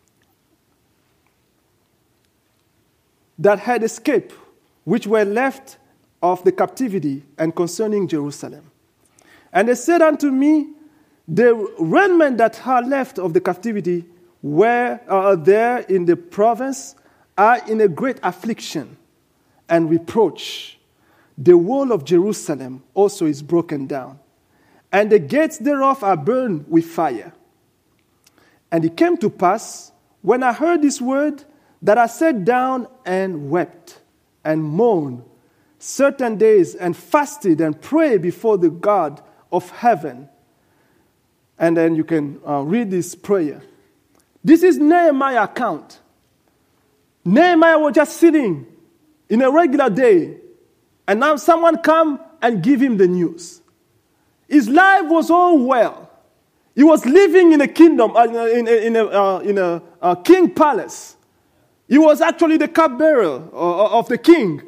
that had escaped, which were left of the captivity, and concerning Jerusalem. And they said unto me, the remnant that are left of the captivity were there in the province are in a great affliction and reproach. The wall of Jerusalem also is broken down, and the gates thereof are burned with fire. And it came to pass, when I heard this word, that I sat down and wept and mourned certain days and fasted and prayed before the God of heaven. And then you can read this prayer. This is Nehemiah's account. Nehemiah was just sitting in a regular day, and now someone come and give him the news. His life was all well. He was living in a kingdom, in a king palace. He was actually the cupbearer of the king.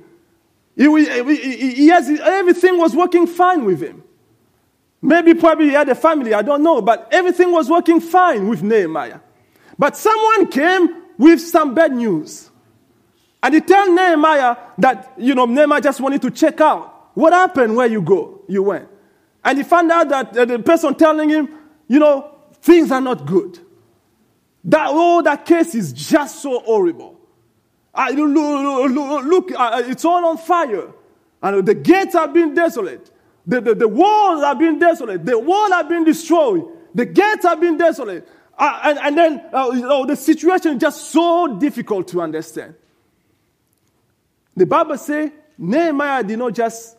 Everything was working fine with him. Probably he had a family, I don't know, but everything was working fine with Nehemiah. But someone came with some bad news. And he told Nehemiah that, Nehemiah just wanted to check out. What happened where you went? And he found out that the person telling him, things are not good. That case is just so horrible. Look, it's all on fire. And the gates have been desolate. The walls have been desolate. The wall have been destroyed. The gates have been desolate. And then the situation is just so difficult to understand. The Bible says Nehemiah did not just,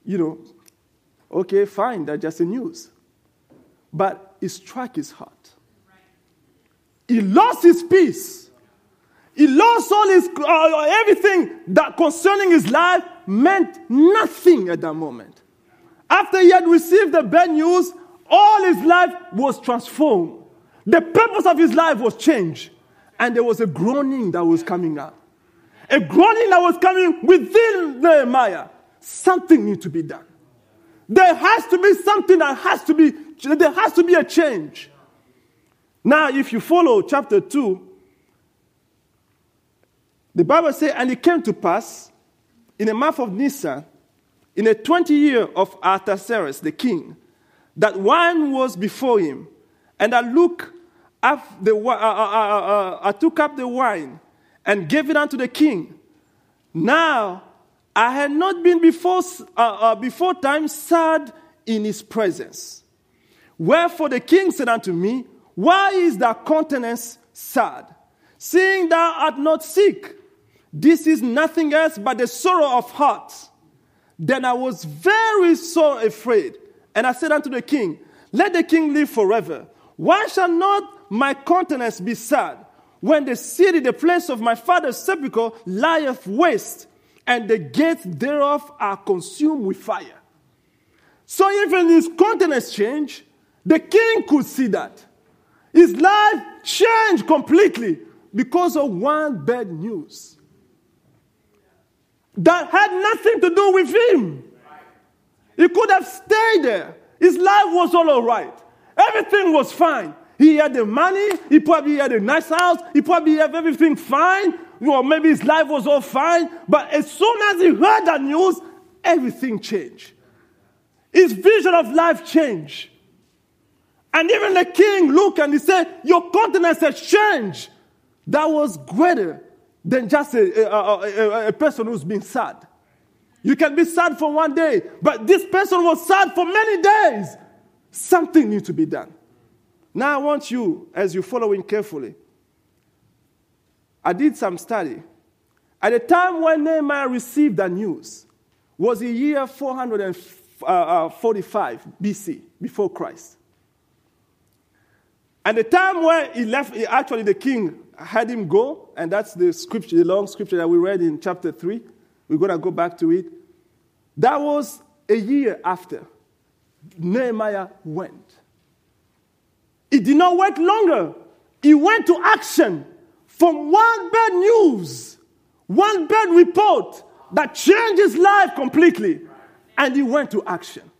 okay, fine, that's just the news. But it struck his heart. He lost his peace. He lost all his, everything that concerning his life meant nothing at that moment. After he had received the bad news, all his life was transformed. The purpose of his life was changed. And there was a groaning that was coming out. A groaning that was coming within Nehemiah. something needs to be done. There has to be something there has to be a change. Now, if you follow chapter 2, the Bible says, and it came to pass in the month of Nisan, in the 20th year of Artaxerxes, the king, that wine was before him, and I took up the wine and gave it unto the king. Now, I had not been before time sad in his presence. Wherefore the king said unto me, why is thy countenance sad, seeing thou art not sick? This is nothing else but the sorrow of heart. Then I was very sore afraid, and I said unto the king, let the king live forever. Why shall not my countenance be sad, when the city, the place of my father's sepulchre, lieth waste, and the gates thereof are consumed with fire? So even his countenance changed, the king could see that. His life changed completely because of one bad news that had nothing to do with him. He could have stayed there. His life was all right. Everything was fine. He had the money. He probably had a nice house. He probably had everything fine. Or maybe his life was all fine. But as soon as he heard that news, everything changed. His vision of life changed. And even the king looked and he said, your countenance has changed. That was greater than just a person who's been sad. You can be sad for one day, but this person was sad for many days. Something needs to be done. Now I want you, as you're following carefully, I did some study. At the time when Nehemiah received the news was the year 445 BC, before Christ. And the time where he left, actually the king had him go, and that's the scripture, the long scripture that we read in chapter 3. We're going to go back to it. That was a year after Nehemiah went. He did not wait longer. He went to action from one bad news, one bad report that changed his life completely. And he went to action.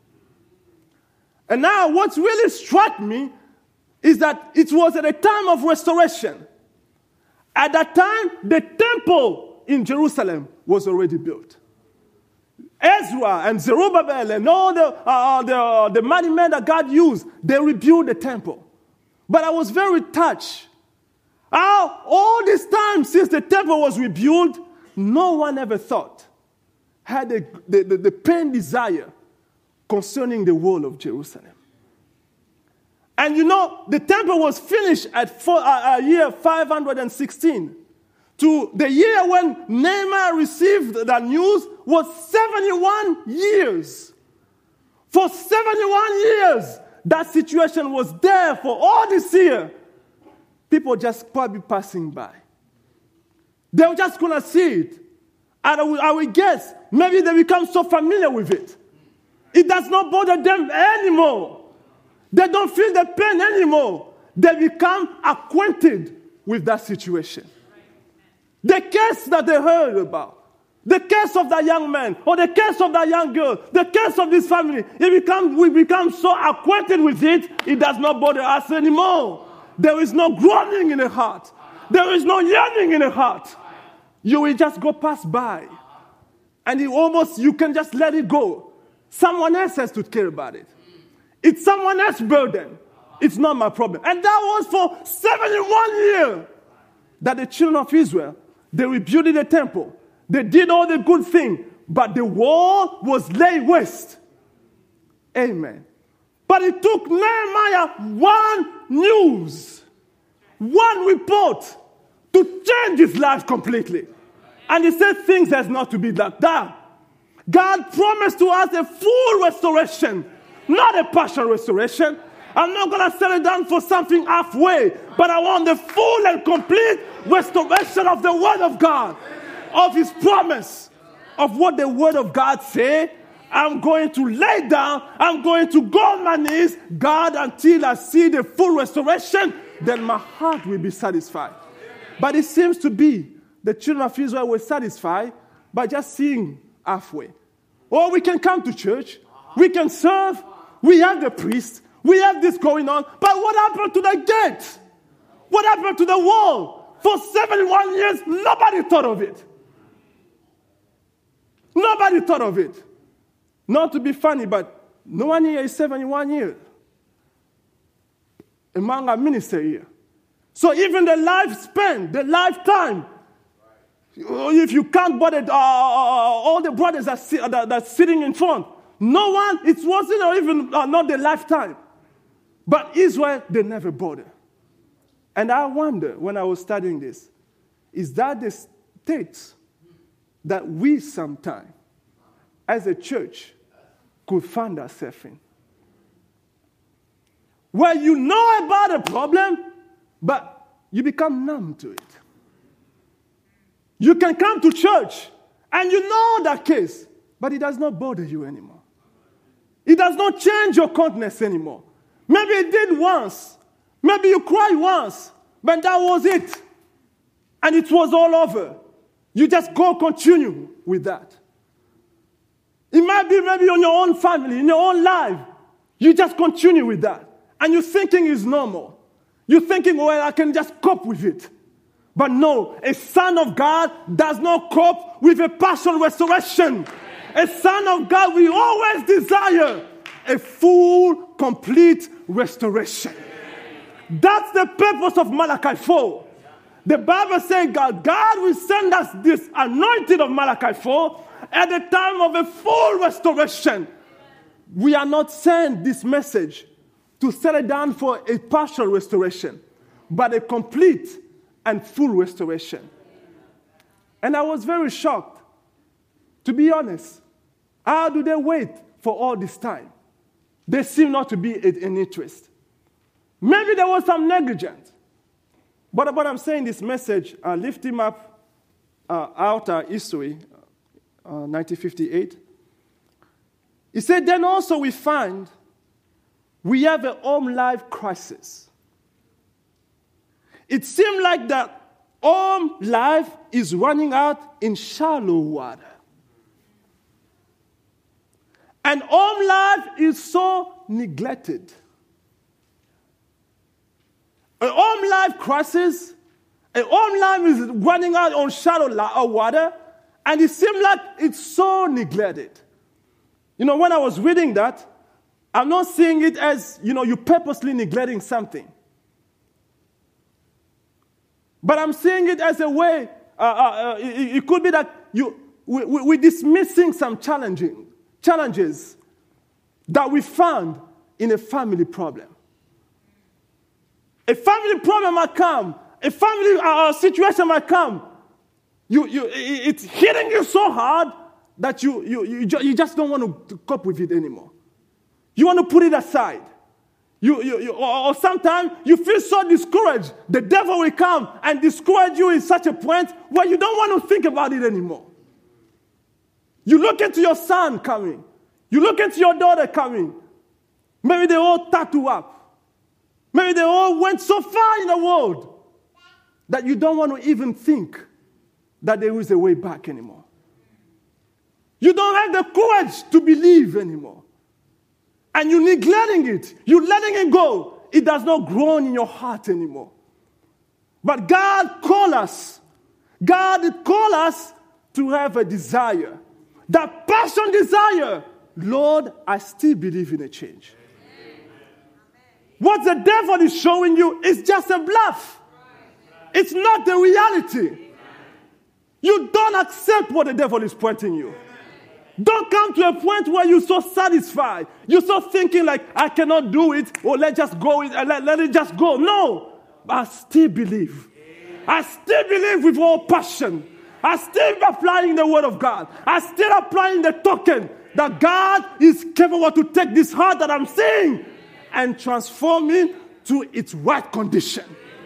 And now what's really struck me is that it was at a time of restoration. At that time, the temple in Jerusalem was already built. Ezra and Zerubbabel and all the mighty men that God used, they rebuilt the temple. But I was very touched. How all this time since the temple was rebuilt, no one ever thought, had the pain desire concerning the wall of Jerusalem. And you know, the temple was finished at year 516. To the year when Nehemiah received the news was 71 years. For 71 years, that situation was there for all this year. People just probably passing by. They were just going to see it. And I will guess, maybe they become so familiar with it. It does not bother them anymore. They don't feel the pain anymore. They become acquainted with that situation. The case that they heard about, the case of that young man, or the case of that young girl, the case of this family, we become so acquainted with it, it does not bother us anymore. There is no groaning in the heart. There is no yearning in the heart. You will just go pass by. And you can just let it go. Someone else has to care about it. It's someone else's burden. It's not my problem. And that was for 71 years that the children of Israel, they rebuilt the temple. They did all the good things, but the wall was laid waste. Amen. But it took Nehemiah one news, one report to change his life completely. And he said things has not to be like that. God promised to us a full restoration, not a partial restoration. I'm not going to settle down for something halfway, but I want the full and complete restoration of the Word of God, of His promise, of what the Word of God say. I'm going to lay down, I'm going to go on my knees, God, until I see the full restoration, then my heart will be satisfied. But it seems to be the children of Israel were satisfied by just seeing halfway. Or we can come to church. We can serve. We have the priest. We have this going on. But what happened to the gate? What happened to the wall? For 71 years, nobody thought of it. Nobody thought of it. Not to be funny, but no one here is 71 years among our minister here. So even the lifespan, the lifetime, if you can't bother all the brothers that's sitting in front, no one, it wasn't even not the lifetime. But Israel, they never bothered. And I wonder, when I was studying this, is that the state that we sometime, as a church, could find ourselves in? Where you know about a problem, but you become numb to it. You can come to church, and you know that case, but it does not bother you anymore. It does not change your countenance anymore. Maybe it did once. Maybe you cried once, but that was it. And it was all over. You just continue with that. It might be maybe on your own family, in your own life. You just continue with that. And you're thinking it's normal. You're thinking, well, I can just cope with it. But no, a son of God does not cope with a partial restoration. A son of God will always desire a full, complete restoration. That's the purpose of Malachi 4. The Bible says God will send us this anointing of Malachi 4 at the time of a full restoration. We are not sent this message to settle down for a partial restoration, but a complete and full restoration. And I was very shocked. To be honest, how do they wait for all this time? They seem not to be in interest. Maybe there was some negligence. But what I'm saying, this message, lift him up out our history, 1958. He said, then also we find we have a home life crisis. It seems like that home life is running out in shallow water. And home life is so neglected. A home life crisis, a home life is running out on shallow water, and it seems like it's so neglected. You know, when I was reading that, I'm not seeing it as, you purposely neglecting something. But I'm seeing it as a way, it could be that we're dismissing some challenges that we found in a family problem. A family problem might come. A family situation might come. It's hitting you so hard that you just don't want to cope with it anymore. You want to put it aside. Or sometimes you feel so discouraged. The devil will come and discourage you in such a point where you don't want to think about it anymore. You look into your son coming. You look into your daughter coming. Maybe they all tattoo up. Maybe they all went so far in the world that you don't want to even think that there is a way back anymore. You don't have the courage to believe anymore. And you're neglecting it. You're letting it go. It does not grow in your heart anymore. But God called us. God called us to have a desire. That passion desire. Lord, I still believe in a change. What the devil is showing you is just a bluff. It's not the reality. You don't accept what the devil is pointing you. Don't come to a point where you're so satisfied. You're so thinking like, I cannot do it, or let it just go. No, I still believe. I still believe with all passion. I still applying the word of God. I still applying the token that God is capable to take this heart that I'm seeing and transform it to its right condition.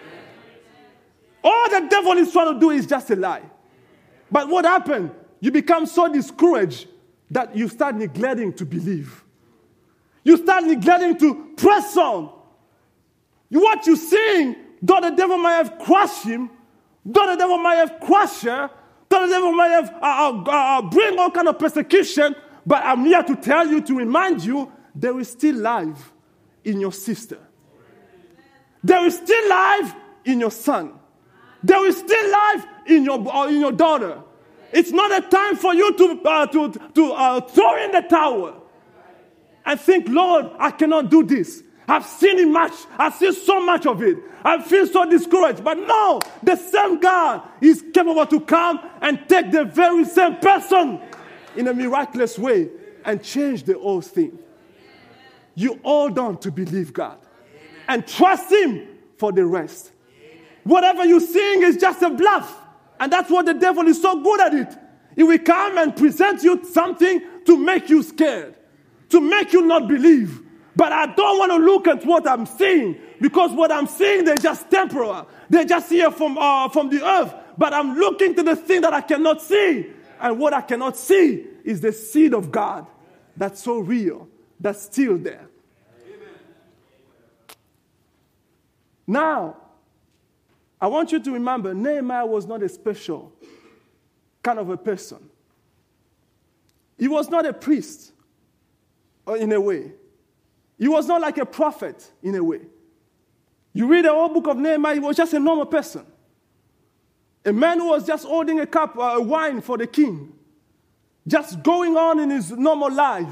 All the devil is trying to do is just a lie. But what happened? You become so discouraged that you start neglecting to believe. You start neglecting to press on. What you're seeing, though the devil might have crushed him, though the devil might have crushed her, though the devil might have bring all kind of persecution, But I'm here to tell you, to remind you, there is still life in your sister. There is still life in your son. There is still life in your daughter. It's not a time for you to throw in the towel and think, Lord, I cannot do this. I've seen it much. I've seen so much of it. I feel so discouraged. But no, the same God is capable to come and take the very same person in a miraculous way and change the whole thing. You hold on to believe God and trust Him for the rest. Whatever you're seeing is just a bluff. And that's what the devil is so good at it. He will come and present you something to make you scared, to make you not believe. But I don't want to look at what I'm seeing, because what I'm seeing, they're just temporal. They're just here from the earth. But I'm looking to the thing that I cannot see. And what I cannot see is the seed of God that's so real, that's still there. Now, I want you to remember, Nehemiah was not a special kind of a person. He was not a priest, in a way. He was not like a prophet, in a way. You read the whole book of Nehemiah, he was just a normal person. A man who was just holding a cup of wine for the king. Just going on in his normal life.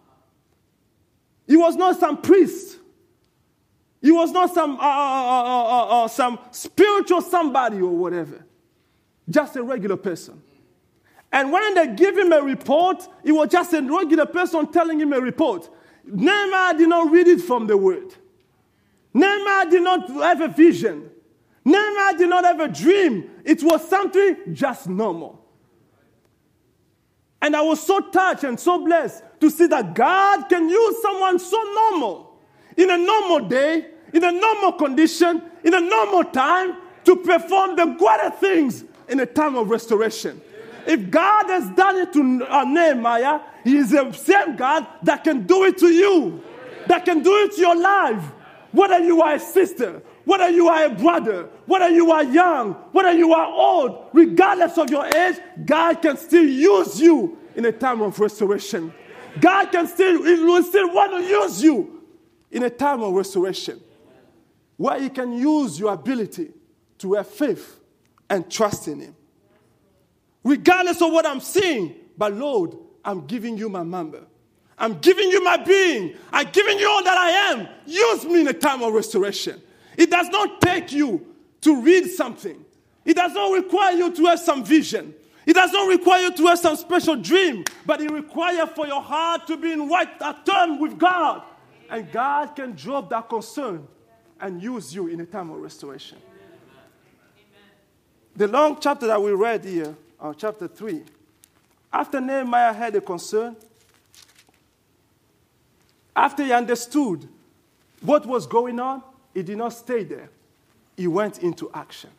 He was not some priest. He was not some spiritual somebody or whatever. Just a regular person. And when they give him a report, it was just a regular person telling him a report. Nehemiah did not read it from the word. Nehemiah did not have a vision. Nehemiah did not have a dream. It was something just normal. And I was so touched and so blessed to see that God can use someone so normal, in a normal day, in a normal condition, in a normal time, to perform the greater things in a time of restoration. If God has done it to Nehemiah, He is the same God that can do it to you, that can do it to your life. Whether you are a sister, whether you are a brother, whether you are young, whether you are old, regardless of your age, God can still use you in a time of restoration. God will still want to use you in a time of restoration, where He can use your ability to have faith and trust in Him. Regardless of what I'm seeing, but Lord, I'm giving you my member. I'm giving you my being. I'm giving you all that I am. Use me in a time of restoration. It does not take you to read something. It does not require you to have some vision. It does not require you to have some special dream, but it requires for your heart to be in right turn with God. And God can drop that concern and use you in a time of restoration. The long chapter that we read here, chapter 3, after Nehemiah had a concern, after he understood what was going on, he did not stay there. He went into action.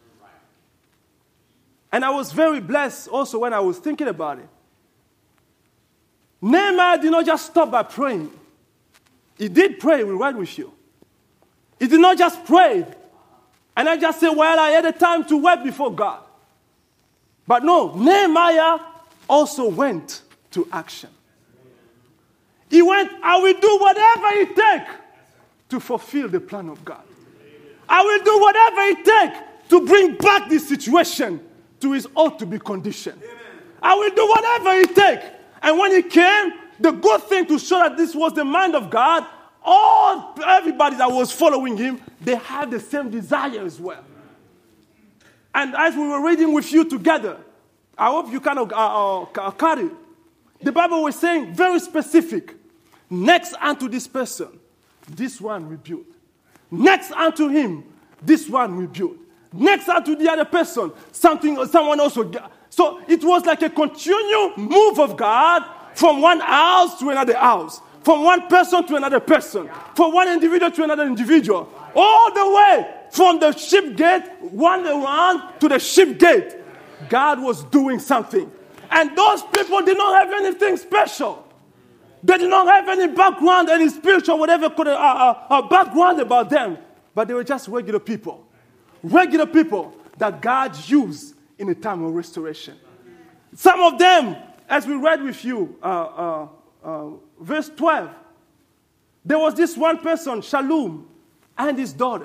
And I was very blessed also when I was thinking about it. Nehemiah did not just stop by praying. He did pray, we read with you. He did not just pray and I just said, well, I had a time to wait before God. But no, Nehemiah also went to action. He went, I will do whatever it takes to fulfill the plan of God. I will do whatever it takes to bring back this situation to its ought-to-be condition. I will do whatever it takes. And when he came, the good thing to show that this was the mind of God, everybody that was following him, they had the same desire as well. And as we were reading with you together, I hope you kind of caught it. The Bible was saying very specific. Next unto this person, this one will build. Next unto him, this one will build. Next unto the other person, someone else will get. So it was like a continual move of God from one house to another house, from one person to another person, from one individual to another individual, all the way from the sheep gate, one around to the sheep gate. God was doing something. And those people did not have anything special. They did not have any background, any spiritual, whatever background about them. But they were just regular people. Regular people that God used in a time of restoration. Some of them as we read with you, verse 12, there was this one person, Shalom, and his daughter.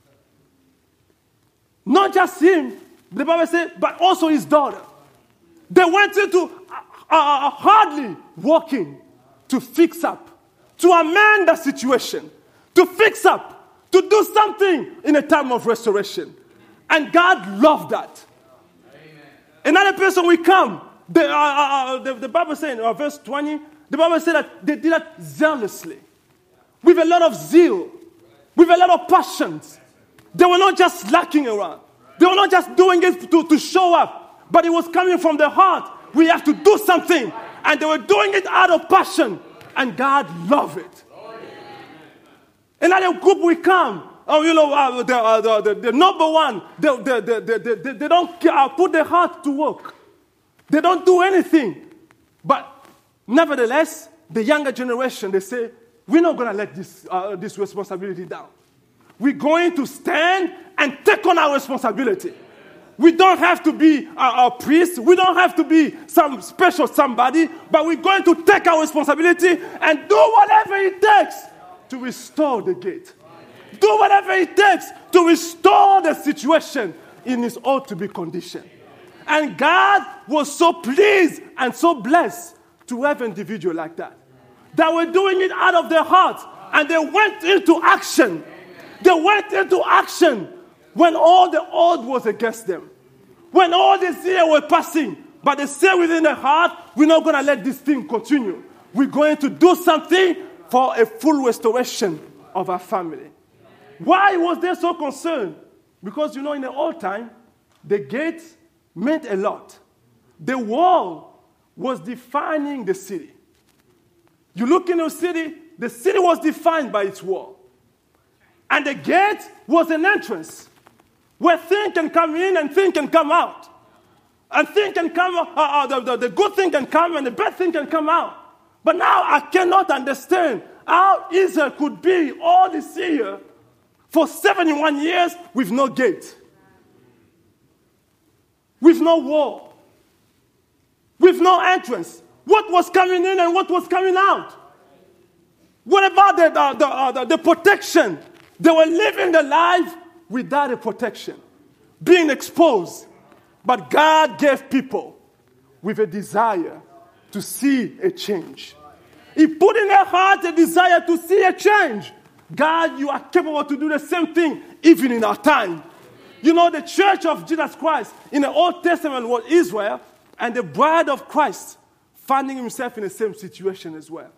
Not just him, the Bible said, but also his daughter. They went into hardly working to fix up, to amend the situation, to fix up, to do something in a time of restoration. And God loved that. Amen. Another person will come. The Bible says in verse 20, the Bible said that they did that zealously, with a lot of zeal, with a lot of passions. They were not just lacking around. They were not just doing it to show up, but it was coming from the heart. We have to do something. And they were doing it out of passion. And God loved it. Another group will come. The number one, they don't put their heart to work. They don't do anything. But nevertheless, the younger generation, they say, we're not going to let this responsibility down. We're going to stand and take on our responsibility. We don't have to be a priest. We don't have to be some special somebody. But we're going to take our responsibility and do whatever it takes to restore the gate. Do whatever it takes to restore the situation in its ought-to-be condition. And God was so pleased and so blessed to have an individual like that. That were doing it out of their hearts. And they went into action. They went into action when all the odds was against them. When all this year were passing. But they say within their heart, we're not going to let this thing continue. We're going to do something for a full restoration of our family. Why was they so concerned? Because, in the old time, the gate meant a lot. The wall was defining the city. You look in the city was defined by its wall. And the gate was an entrance where things can come in and things can come out. And things can come, the good thing can come and the bad thing can come out. But now I cannot understand how Israel could be all this year for 71 years with no gate, with no wall, with no entrance. What was coming in and what was coming out? What about the protection? They were living their life without a protection, being exposed. But God gave people with a desire to see a change. He put in their heart a desire to see a change. God, you are capable to do the same thing even in our time. The church of Jesus Christ in the Old Testament was Israel, and the bride of Christ finding himself in the same situation as well.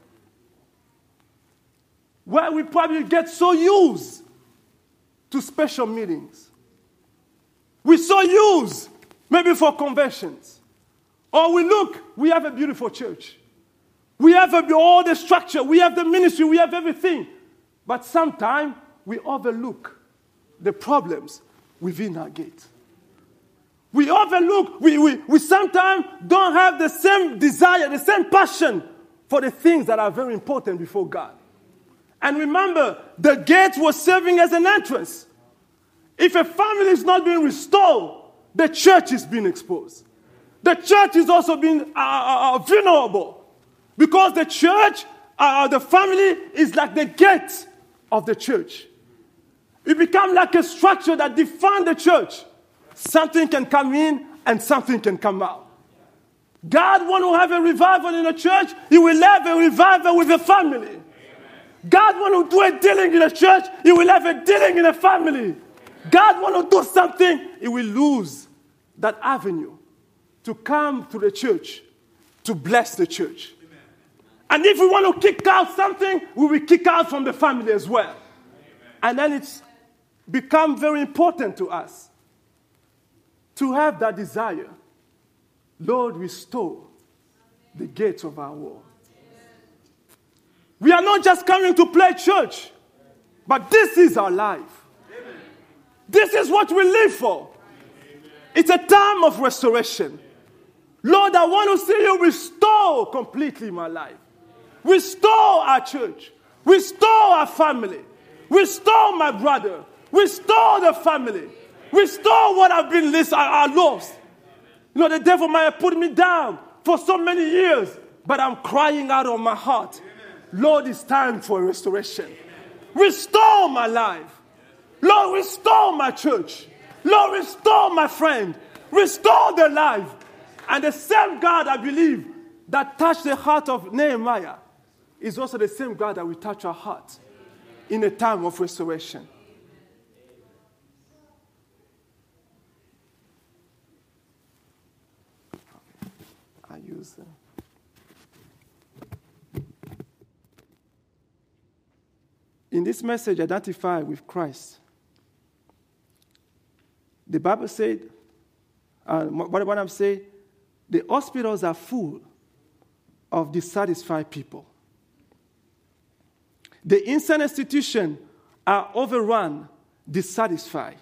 Where we probably get so used to special meetings. We're so used maybe for conventions. Or we have a beautiful church. We have all the structure. We have the ministry. We have everything. But sometimes we overlook the problems within our gate. We overlook, we sometimes don't have the same desire, the same passion for the things that are very important before God. And remember, the gate was serving as an entrance. If a family is not being restored, the church is being exposed. The church is also being vulnerable. Because the church, the family is like the gate of the church. It becomes like a structure that defines the church. Something can come in and something can come out. God wants to have a revival in the church. He will have a revival with the family. Amen. God wants to do a dealing in the church. He will have a dealing in the family. Amen. God wants to do something. He will lose that avenue to come to the church, to bless the church. Amen. And if we want to kick out something, we will kick out from the family as well. Amen. And then it's become very important to us to have that desire. Lord, restore the gates of our world. We are not just coming to play church, but this is our life. This is what we live for. It's a time of restoration. Lord, I want to see you restore completely my life. Restore our church. Restore our family. Restore my brother. Restore the family. Restore what I've been lost. The devil might have put me down for so many years, but I'm crying out of my heart. Lord, it's time for restoration. Restore my life. Lord, restore my church. Lord, restore my friend. Restore their life. And the same God, I believe, that touched the heart of Nehemiah is also the same God that will touch our heart in a time of restoration. I use in this message, identify with Christ. The Bible said, what I'm saying, the hospitals are full of dissatisfied people. The insane institutions are overrun, dissatisfied.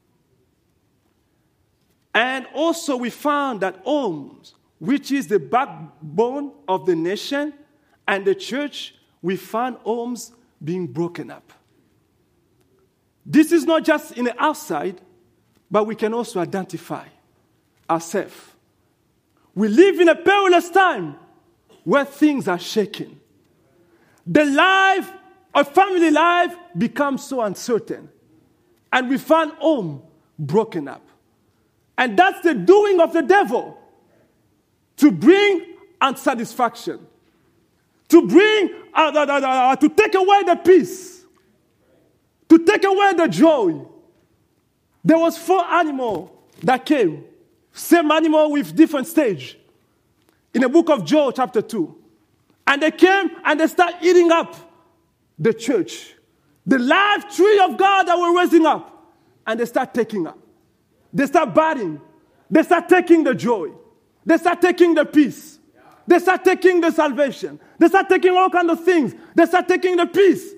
And also we found that homes, which is the backbone of the nation and the church, we found homes being broken up. This is not just in the outside, but we can also identify ourselves. We live in a perilous time where things are shaking. The life, a family life, becomes so uncertain. And we find home broken up. And that's the doing of the devil, to bring unsatisfaction, to bring, to take away the peace, to take away the joy. There was 4 animals that came, same animal with different stage, in the book of Job, chapter 2. And they came and they start eating up the church, the live tree of God that we're raising up, and they start taking up. They start biting. They start taking the joy. They start taking the peace. They start taking the salvation. They start taking all kinds of things. They start taking the peace.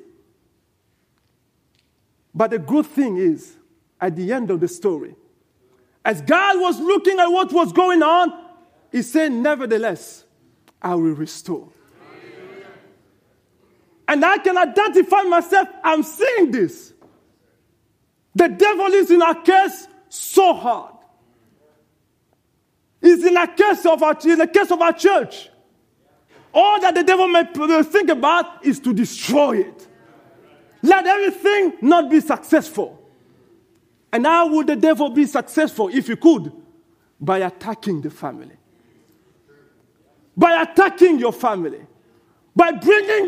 But the good thing is, at the end of the story, as God was looking at what was going on, he said, nevertheless, I will restore. And I can identify myself, I'm seeing this. The devil is in our case so hard. He's in the case of our church. All that the devil may think about is to destroy it. Let everything not be successful. And how would the devil be successful if he could? By attacking the family. By attacking your family. By bringing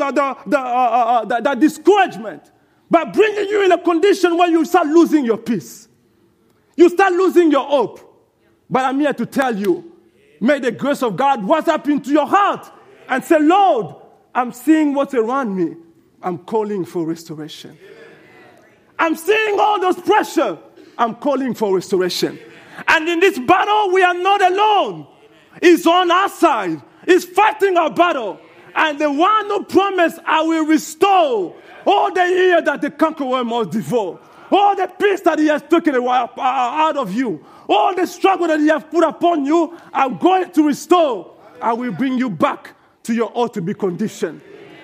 the discouragement. By bringing you in a condition where you start losing your peace. You start losing your hope. But I'm here to tell you, may the grace of God rise up into your heart and say, Lord, I'm seeing what's around me. I'm calling for restoration. I'm seeing all those pressure. I'm calling for restoration. And in this battle, we are not alone. He's on our side. He's fighting our battle. And the one who promised, I will restore all the year that the conqueror must devour. All the peace that he has taken out of you. All the struggle that he has put upon you, I'm going to restore. I will bring you back to your ultimate condition.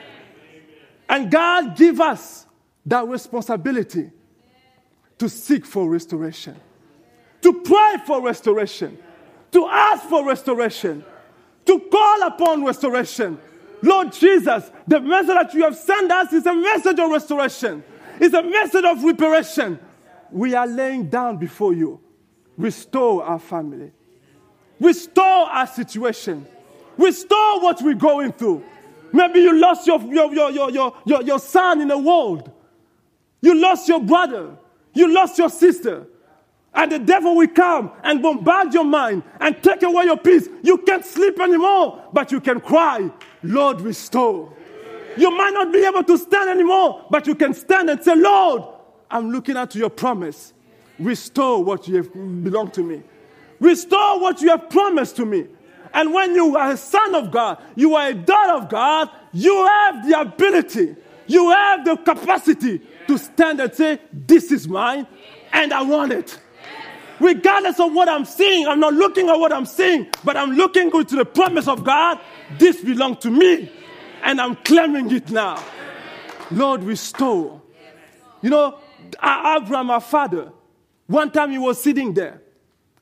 And God give us that responsibility to seek for restoration, to pray for restoration, to ask for restoration, to call upon restoration. Lord Jesus, the message that you have sent us is a message of restoration. It's a message of reparation. We are laying down before you. Restore our family. Restore our situation. Restore what we're going through. Maybe you lost your son in the world. You lost your brother. You lost your sister. And the devil will come and bombard your mind and take away your peace. You can't sleep anymore, but you can cry, Lord, restore. You might not be able to stand anymore, but you can stand and say, Lord, I'm looking out to your promise. Restore what you have belonged to me. Restore what you have promised to me. And when you are a son of God, you are a daughter of God, you have the ability, you have the capacity to stand and say, this is mine, and I want it. Regardless of what I'm seeing, I'm not looking at what I'm seeing, but I'm looking to the promise of God. This belongs to me, and I'm claiming it now. Lord, restore. You know, Abraham, our father, one time he was sitting there.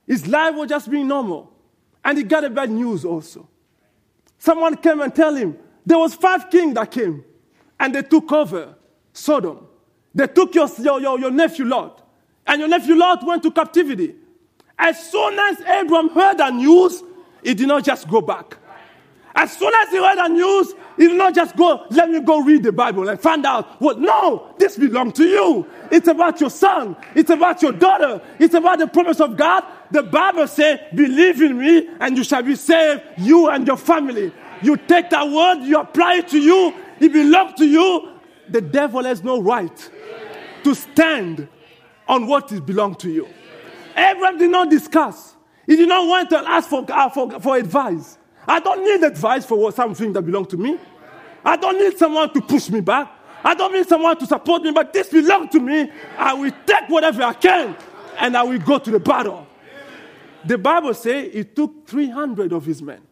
His life was just being normal. And he got a bad news also. Someone came and told him, there was 5 kings that came, and they took over Sodom. They took your nephew Lot, and your nephew Lot went to captivity. As soon as Abraham heard that news, he did not just go back. As soon as he heard that news, he did not just go, let me go read the Bible and find out what. No, this belongs to you. It's about your son. It's about your daughter. It's about the promise of God. The Bible says, believe in me and you shall be saved, you and your family. You take that word, you apply it to you, it belongs to you. The devil has no right to stand on what belongs to you. Abraham did not discuss. He did not want to ask for advice. I don't need advice for something that belongs to me. I don't need someone to push me back. I don't need someone to support me, but this belongs to me. I will take whatever I can, and I will go to the battle. The Bible says he took 300 of his men.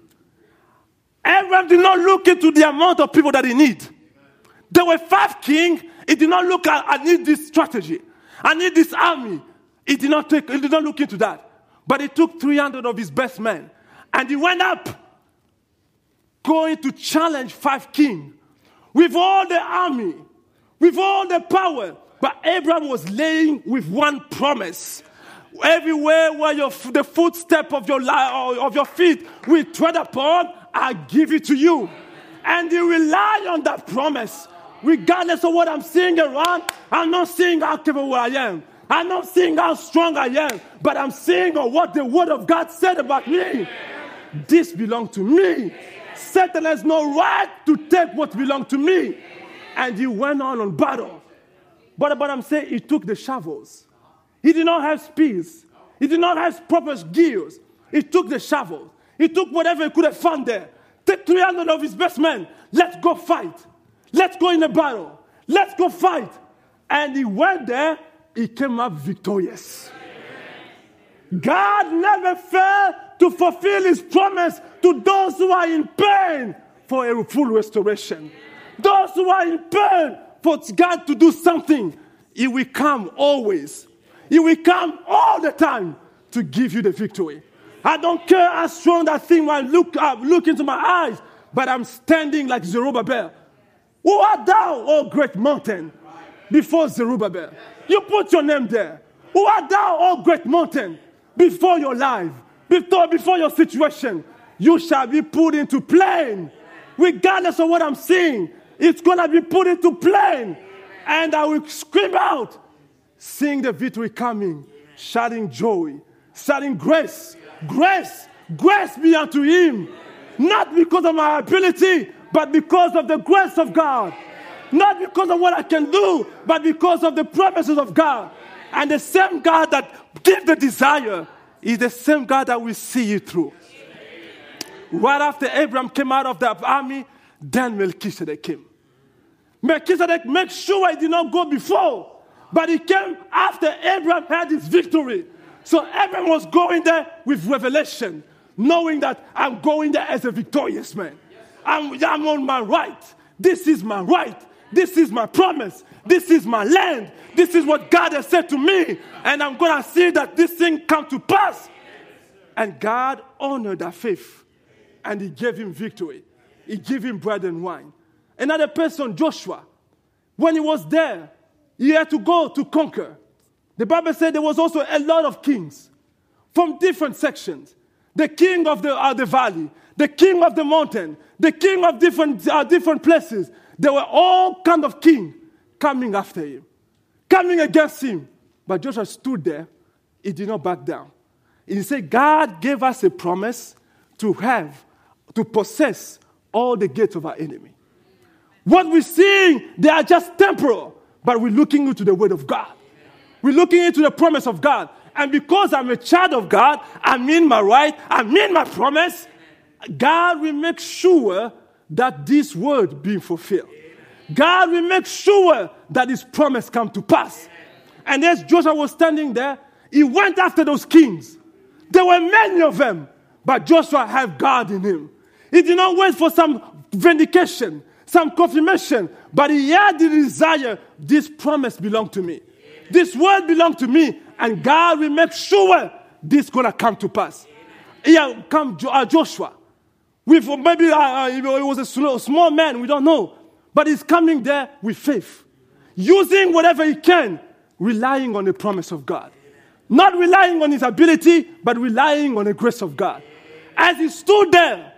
Abraham did not look into the amount of people that he need. There were 5 kings. He did not look at, I need this strategy. I need this army. He did not look into that. But he took 300 of his best men. And he went up, going to challenge 5 kings with all the army, with all the power. But Abraham was laying with one promise. Everywhere where the footstep of your feet will tread upon, I give it to you. And you rely on that promise. Regardless of what I'm seeing around, I'm not seeing how capable I am. I'm not seeing how strong I am. But I'm seeing on what the word of God said about me. This belongs to me. Satan has no right to take what belongs to me. And he went on battle. But I'm saying he took the shovels. He did not have spears. He did not have proper gears. He took the shovel. He took whatever he could have found there. Take 300 of his best men. Let's go fight. Let's go in a battle. Let's go fight. And he went there. He came up victorious. God never failed to fulfill his promise to those who are in pain for a full restoration. Those who are in pain for God to do something, he will come always. He will come all the time to give you the victory. I don't care how strong that thing might look into my eyes, but I'm standing like Zerubbabel. Who art thou, O great mountain? Before Zerubbabel. You put your name there. Who art thou, O great mountain? Before your life, before your situation, you shall be put into plain. Regardless of what I'm seeing, it's going to be put into plain. And I will scream out, seeing the victory coming, shouting joy, shouting grace. Grace, grace be unto him. Not because of my ability, but because of the grace of God. Not because of what I can do, but because of the promises of God. And the same God that gives the desire is the same God that will see you through. Right after Abraham came out of the army, then Melchizedek came. Melchizedek made sure he did not go before, but he came after Abraham had his victory. So Abraham was going there with revelation, knowing that I'm going there as a victorious man. I'm on my right. This is my right. This is my promise. This is my land. This is what God has said to me. And I'm going to see that this thing come to pass. And God honored that faith. And he gave him victory. He gave him bread and wine. Another person, Joshua, when he was there, he had to go to conquer. The Bible said there was also a lot of kings from different sections. The king of the valley, the king of the mountain, the king of different places. There were all kind of kings coming after him, coming against him. But Joshua stood there. He did not back down. He said, God gave us a promise to possess all the gates of our enemy. What we're seeing, they are just temporal, but we're looking into the word of God. We're looking into the promise of God. And because I'm a child of God, I'm in my right, I'm in my promise, God will make sure that this word be fulfilled. God will make sure that his promise come to pass. And as Joshua was standing there, he went after those kings. There were many of them, but Joshua had God in him. He did not wait for some vindication, some confirmation, but he had the desire, this promise belonged to me. This word belonged to me, and God will make sure this is going to come to pass. Here come Joshua. With maybe it was a small man, we don't know. But he's coming there with faith. Using whatever he can, relying on the promise of God. Not relying on his ability, but relying on the grace of God. As he stood there,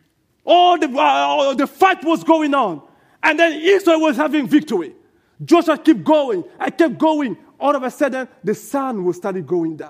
all the fight was going on. And then Israel was having victory. Joshua kept going. I kept going. All of a sudden, the sun was started going down.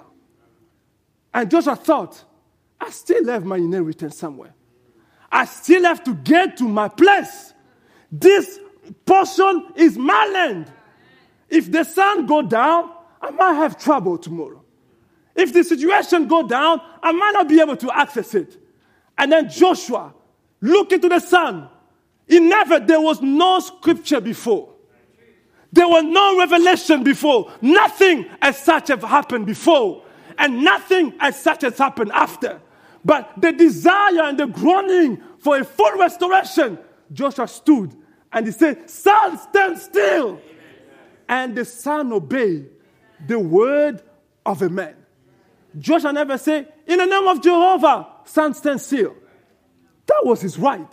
And Joshua thought, I still have my inheritance somewhere. I still have to get to my place. This portion is my land. If the sun go down, I might have trouble tomorrow. If the situation go down, I might not be able to access it. And then Joshua looked into the sun. There was no scripture before. There was no revelation before. Nothing as such have happened before. And nothing as such has happened after. But the desire and the groaning for a full restoration, Joshua stood and he said, sun, stand still. Amen. And the sun obeyed the word of a man. Joshua never said, in the name of Jehovah, sun, stand still. That was his right.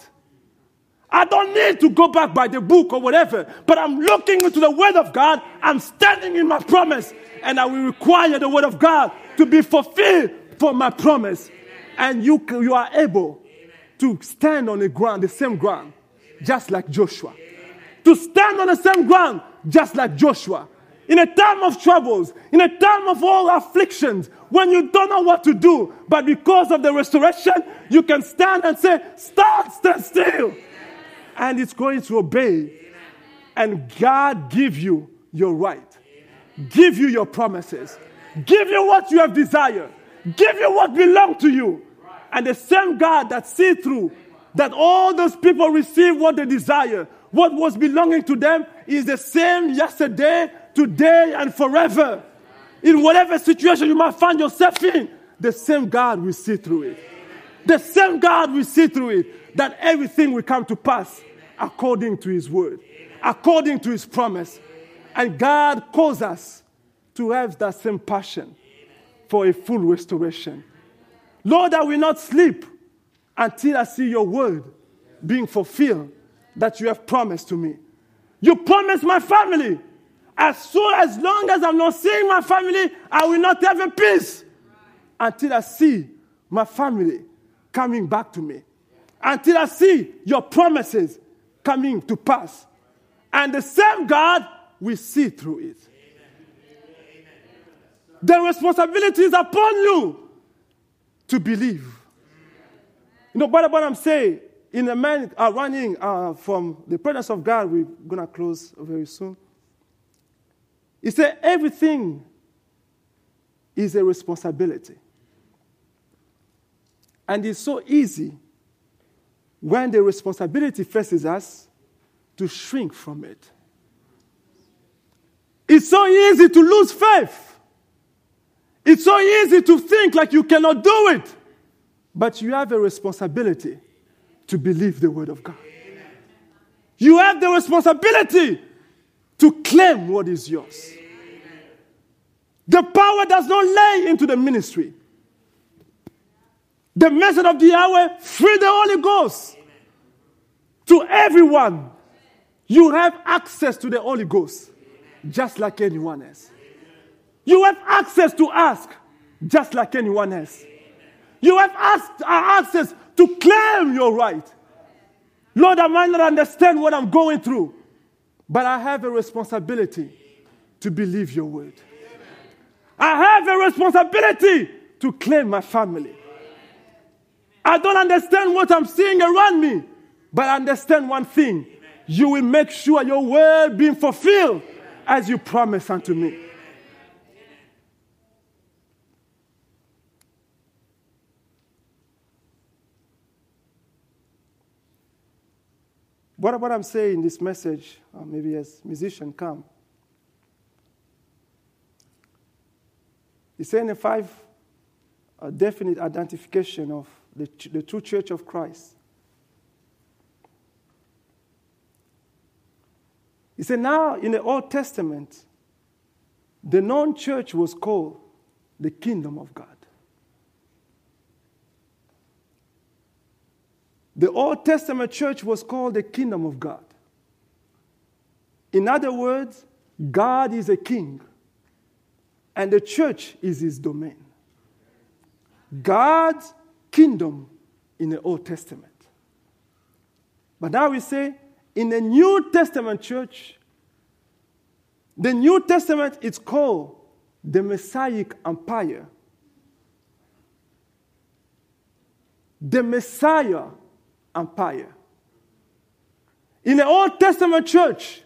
I don't need to go back by the book or whatever, but I'm looking into the word of God. I'm standing in my promise, and I will require the word of God to be fulfilled for my promise. And you are able to stand on the same ground, just like Joshua. To stand on the same ground, just like Joshua. In a time of troubles, in a time of all afflictions, when you don't know what to do, but because of the restoration, you can stand and say, stand still. And it's going to obey. And God give you your right. Give you your promises. Give you what you have desired. Give you what belongs to you. And the same God that see through, that all those people receive what they desire, what was belonging to them is the same yesterday, today, and forever. In whatever situation you might find yourself in, the same God will see through it. The same God will see through it, that everything will come to pass according to his word, according to his promise. And God calls us to have that same passion for a full restoration. Lord, I will not sleep until I see your word being fulfilled that you have promised to me. You promised my family. As long as I'm not seeing my family, I will not have a peace until I see my family coming back to me. Until I see your promises coming to pass. And the same God will see through it. The responsibility is upon you to believe. You know, what I'm saying, in a man running from the presence of God, we're going to close very soon. He said, everything is a responsibility. And it's so easy when the responsibility faces us to shrink from it. It's so easy to lose faith. It's so easy to think like you cannot do it. But you have a responsibility to believe the word of God. You have the responsibility to claim what is yours. The power does not lay into the ministry. The message of the hour, free the Holy Ghost. To everyone, you have access to the Holy Ghost, just like anyone else. You have access to ask, just like anyone else. You have access to claim your right. Lord, I might not understand what I'm going through, but I have a responsibility to believe your word. I have a responsibility to claim my family. I don't understand what I'm seeing around me, but I understand one thing. You will make sure your word being fulfilled as you promise unto me. What I'm saying in this message, maybe as musicians come, it's saying a definite identification of the true church of Christ. He said now in the Old Testament, the known church was called the kingdom of God. The Old Testament church was called the kingdom of God. In other words, God is a king, and the church is his domain. God's kingdom in the Old Testament. But now we say, in the New Testament church, the New Testament is called the Messianic Empire. The Messiah Empire. In the Old Testament church,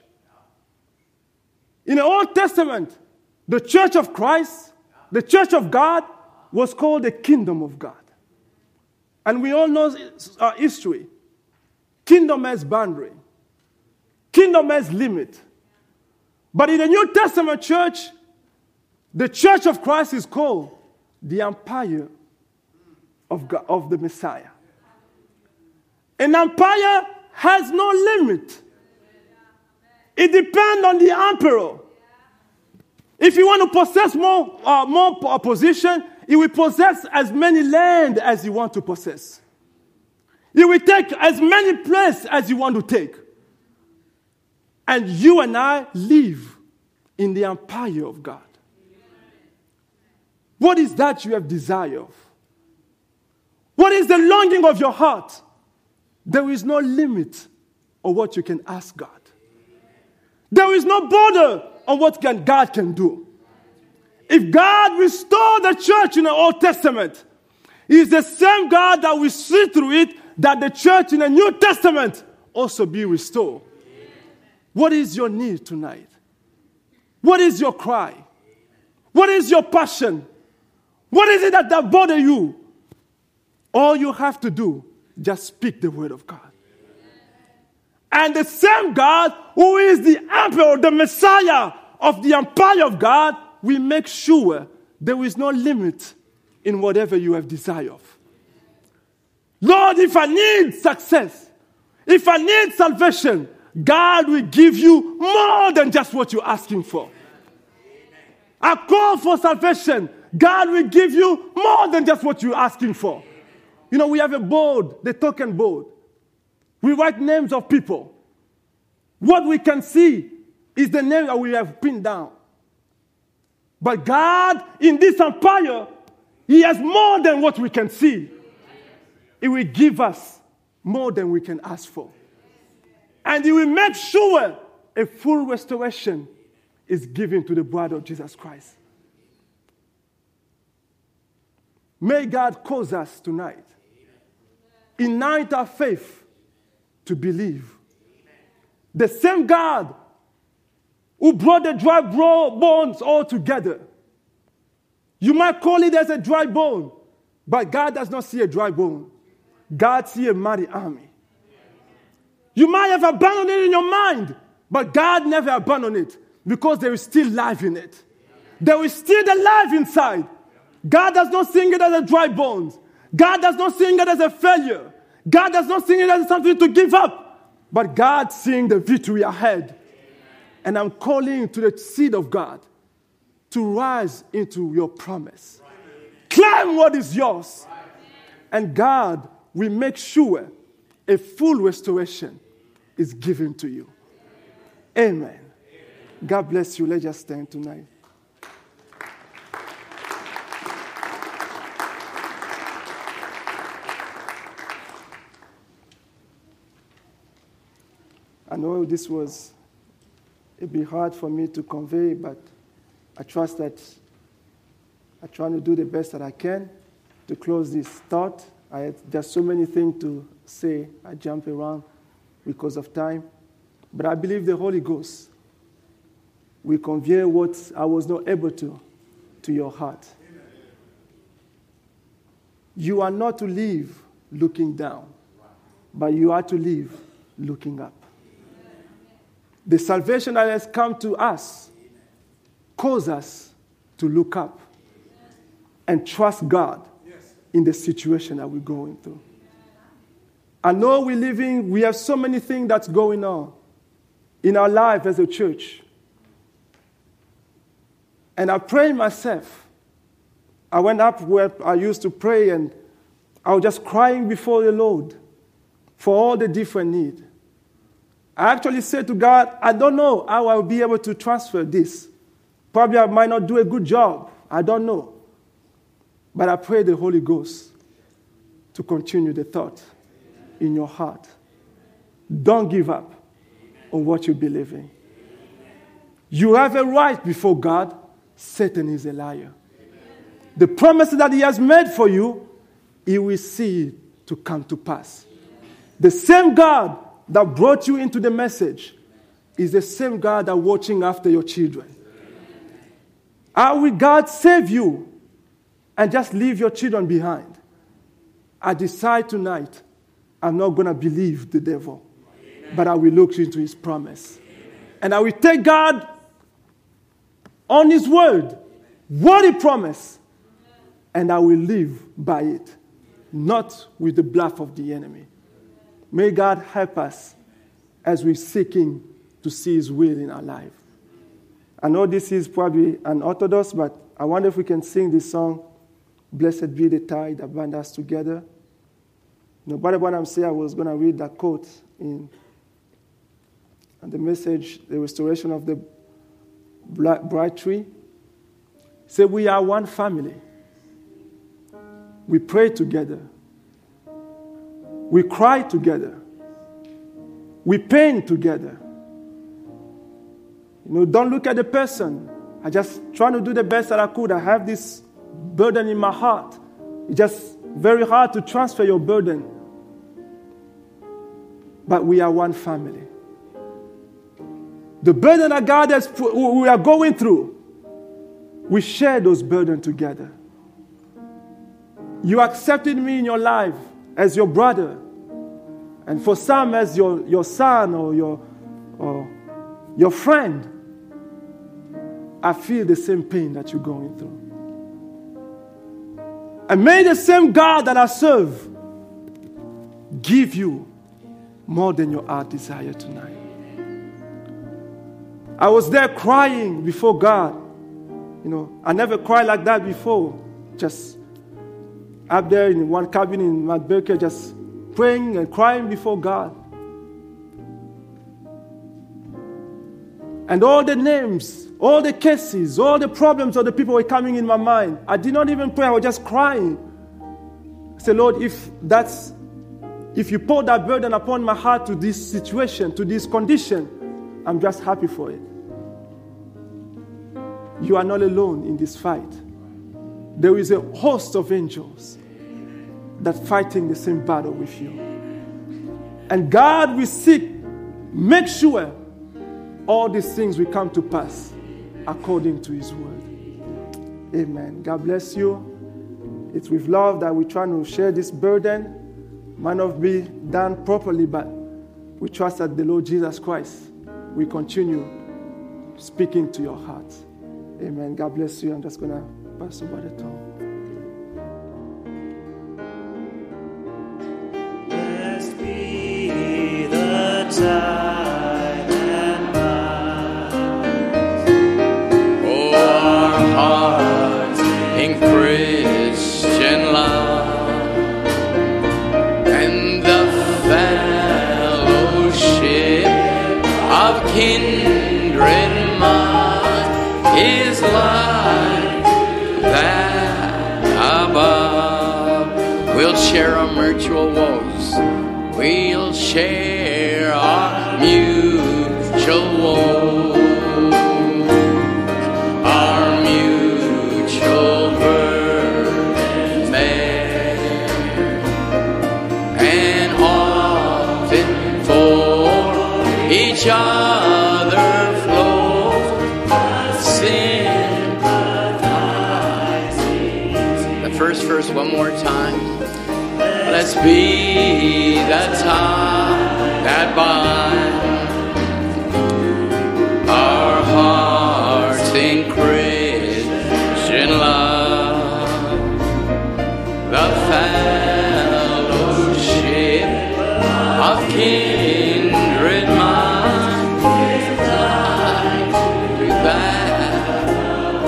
in the Old Testament, the church of Christ, the church of God, was called the kingdom of God. And we all know history. Kingdom has boundary. Kingdom has limit. But in the New Testament church, the church of Christ is called the empire of God, of the Messiah. An empire has no limit. It depends on the emperor. If you want to possess more position, he will possess as many land as you want to possess. He will take as many places as you want to take. And you and I live in the empire of God. What is that you have desire of? What is the longing of your heart? There is no limit on what you can ask God. There is no border on what God can do. If God restored the church in the Old Testament, He is the same God that we see through it that the church in the New Testament also be restored. What is your need tonight? What is your cry? What is your passion? What is it that bothers you? All you have to do, just speak the word of God. And the same God who is the emperor, the Messiah of the empire of God, will make sure there is no limit in whatever you have desire of. Lord, if I need success, if I need salvation, God will give you more than just what you're asking for. I call for salvation. God will give you more than just what you're asking for. You know, we have a board, the token board. We write names of people. What we can see is the name that we have pinned down. But God, in this empire, He has more than what we can see. He will give us more than we can ask for. And He will make sure a full restoration is given to the bride of Jesus Christ. May God cause us tonight, ignite our faith to believe. The same God who brought the dry bones all together. You might call it as a dry bone, but God does not see a dry bone. God sees a mighty army. You might have abandoned it in your mind, but God never abandoned it because there is still life in it. There is still the life inside. God does not see it as a dry bones. God does not see it as a failure. God does not see it as something to give up. But God seeing the victory ahead. And I'm calling to the seed of God to rise into your promise. Claim what is yours. And God will make sure a full restoration is given to you. Amen. God bless you. Let's just stand tonight. I know this was a bit hard for me to convey, but I trust that I'm trying to do the best that I can to close this thought. I had just so many things to say. I jump around because of time. But I believe the Holy Ghost will convey what I was not able to your heart. You are not to live looking down, but you are to live looking up. The salvation that has come to us calls us to look up and trust God in the situation that we're going through. I know we have so many things that's going on in our life as a church. And I pray myself. I went up where I used to pray and I was just crying before the Lord. for all the different needs. I actually said to God, I don't know how I'll be able to transfer this. Probably I might not do a good job. I don't know. But I pray the Holy Ghost to continue the thought in your heart. Don't give up on what you believe in. You have a right before God. Satan is a liar. The promises that he has made for you, he will see it to come to pass. The same God that brought you into the message is the same God that watching after your children. How will God save you and just leave your children behind? I decide tonight, I'm not going to believe the devil, but I will look into his promise. And I will take God on his word, what he promised, and I will live by it, not with the bluff of the enemy. May God help us as we're seeking to see his will in our life. I know this is probably unorthodox, but I wonder if we can sing this song, Blessed Be the Tie That Binds Us Together. Brother Branham said I was going to read that quote in the message, The Restoration of the Bright Tree. He said, we are one family. We pray together. We cry together. We pain together. Don't look at the person. I just trying to do the best that I could. I have this burden in my heart. It's just very hard to transfer your burden. But we are one family. The burden that God has we are going through, we share those burdens together. You accepted me in your life as your brother, and for some as your son or your friend. I feel the same pain that you're going through. And may the same God that I serve give you more than your heart desire tonight. I was there crying before God. I never cried like that before. Just up there in one cabin in Mount Baker, just praying and crying before God. And all the names, all the cases, all the problems of the people were coming in my mind. I did not even pray. I was just crying. I said, Lord, if you pour that burden upon my heart to this situation, to this condition, I'm just happy for it. You are not alone in this fight. There is a host of angels that fighting the same battle with you. And God will make sure all these things will come to pass according to his word. Amen. God bless you. It's with love that we're trying to share this burden. Might not be done properly, but we trust that the Lord Jesus Christ will continue speaking to your heart. Amen. God bless you. I'm just going to pass over the tongue. Blessed be the tie that binds. Oh, our hearts in Christian love and the fellowship of kindred minds is like that above. We'll share our mutual woes. We'll share our mutual woes. Our mutual burden bear. And often for each other flows sympathizing. The first verse one more time. Let's be the tie that binds our hearts in Christian love. The fellowship of kindred minds is like that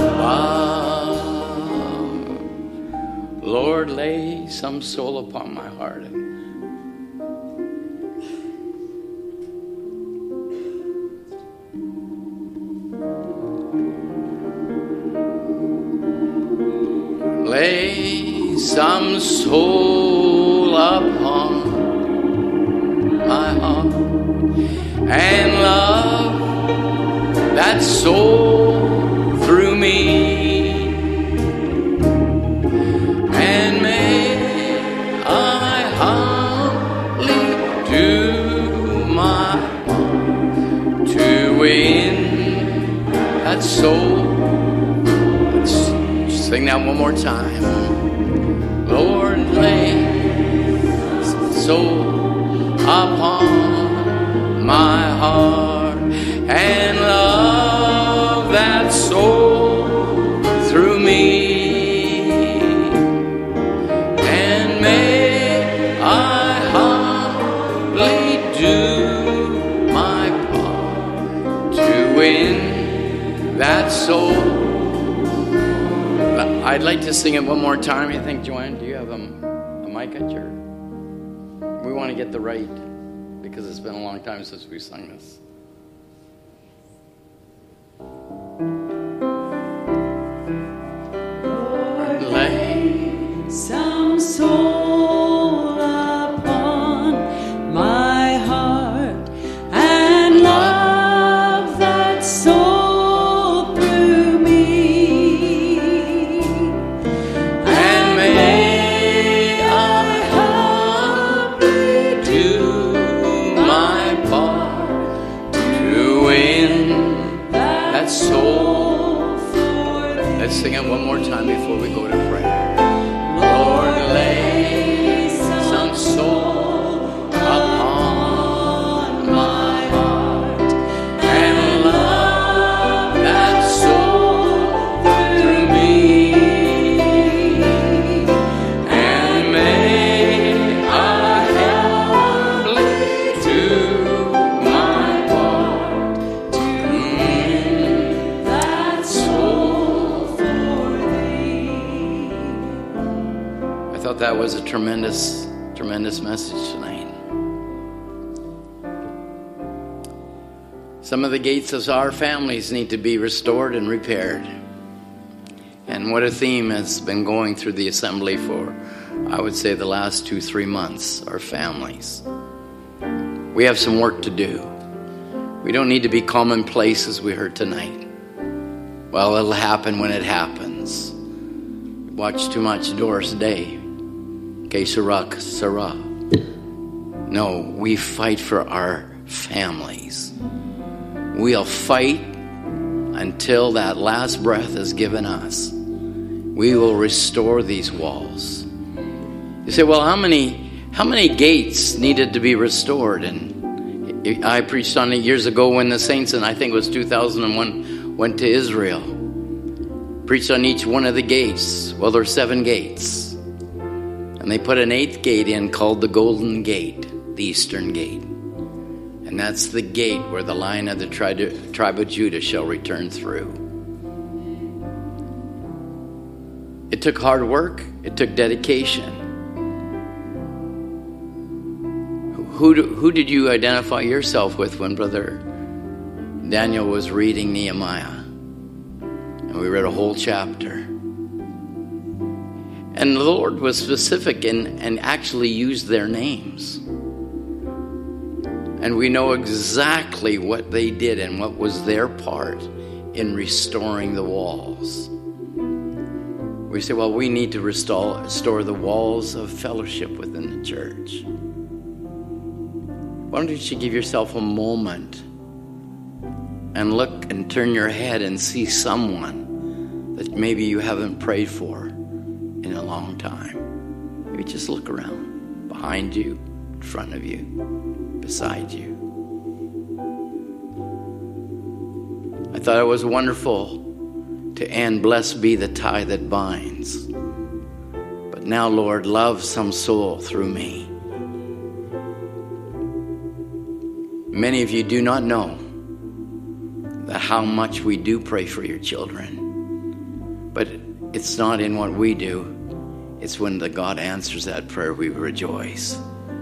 above. Lord, lay some soul upon my heart. some soul upon my heart, and love that soul through me. And may I humbly do my part to win that soul. Let's sing that one more time. Lord, lay soul upon my heart, and love that soul through me. And may I humbly do my part to win that soul. I'd like to sing it one more time. I think, Joanne, do you have a mic at your... We want to get the right, because it's been a long time since we sung this. Lord, lay some soul upon my heart, and love that soul through me. And may I humbly do my part to win that soul for thee. Let's sing it one more time before we go to prayer. Lord, lay some soul upon my heart, and love that soul through me. And may I humbly do my part to win that soul for thee. I thought that was a tremendous message tonight. Some of the gates of our families need to be restored and repaired. And what a theme has been going through the assembly for, I would say, the last 2-3 months, our families. We have some work to do. We don't need to be commonplace, as we heard tonight. Well, it'll happen when it happens. We watch too much Doris Day. Que sera, sera. No, we fight for our families. We'll fight until that last breath is given us. We will restore these walls. You say, well, how many gates needed to be restored? And I preached on it years ago when the saints, and I think it was 2001, went to Israel. Preached on each one of the gates. Well, there are 7 gates. And they put an 8th gate in called the Golden Gate, the Eastern Gate. And that's the gate where the Lion of the tribe of Judah shall return through. It took hard work. It took dedication. Who did you identify yourself with when Brother Daniel was reading Nehemiah? And we read a whole chapter. And the Lord was specific and actually used their names. And we know exactly what they did and what was their part in restoring the walls. We say, well, we need to restore the walls of fellowship within the church. Why don't you give yourself a moment and look and turn your head and see someone that maybe you haven't prayed for in a long time. Maybe just look around, behind you, in front of you, beside you. I thought it was wonderful to end, blessed be the tie that binds. But now, Lord, love some soul through me. Many of you do not know that how much we do pray for your children. But it's not in what we do. It's when the God answers that prayer, we rejoice.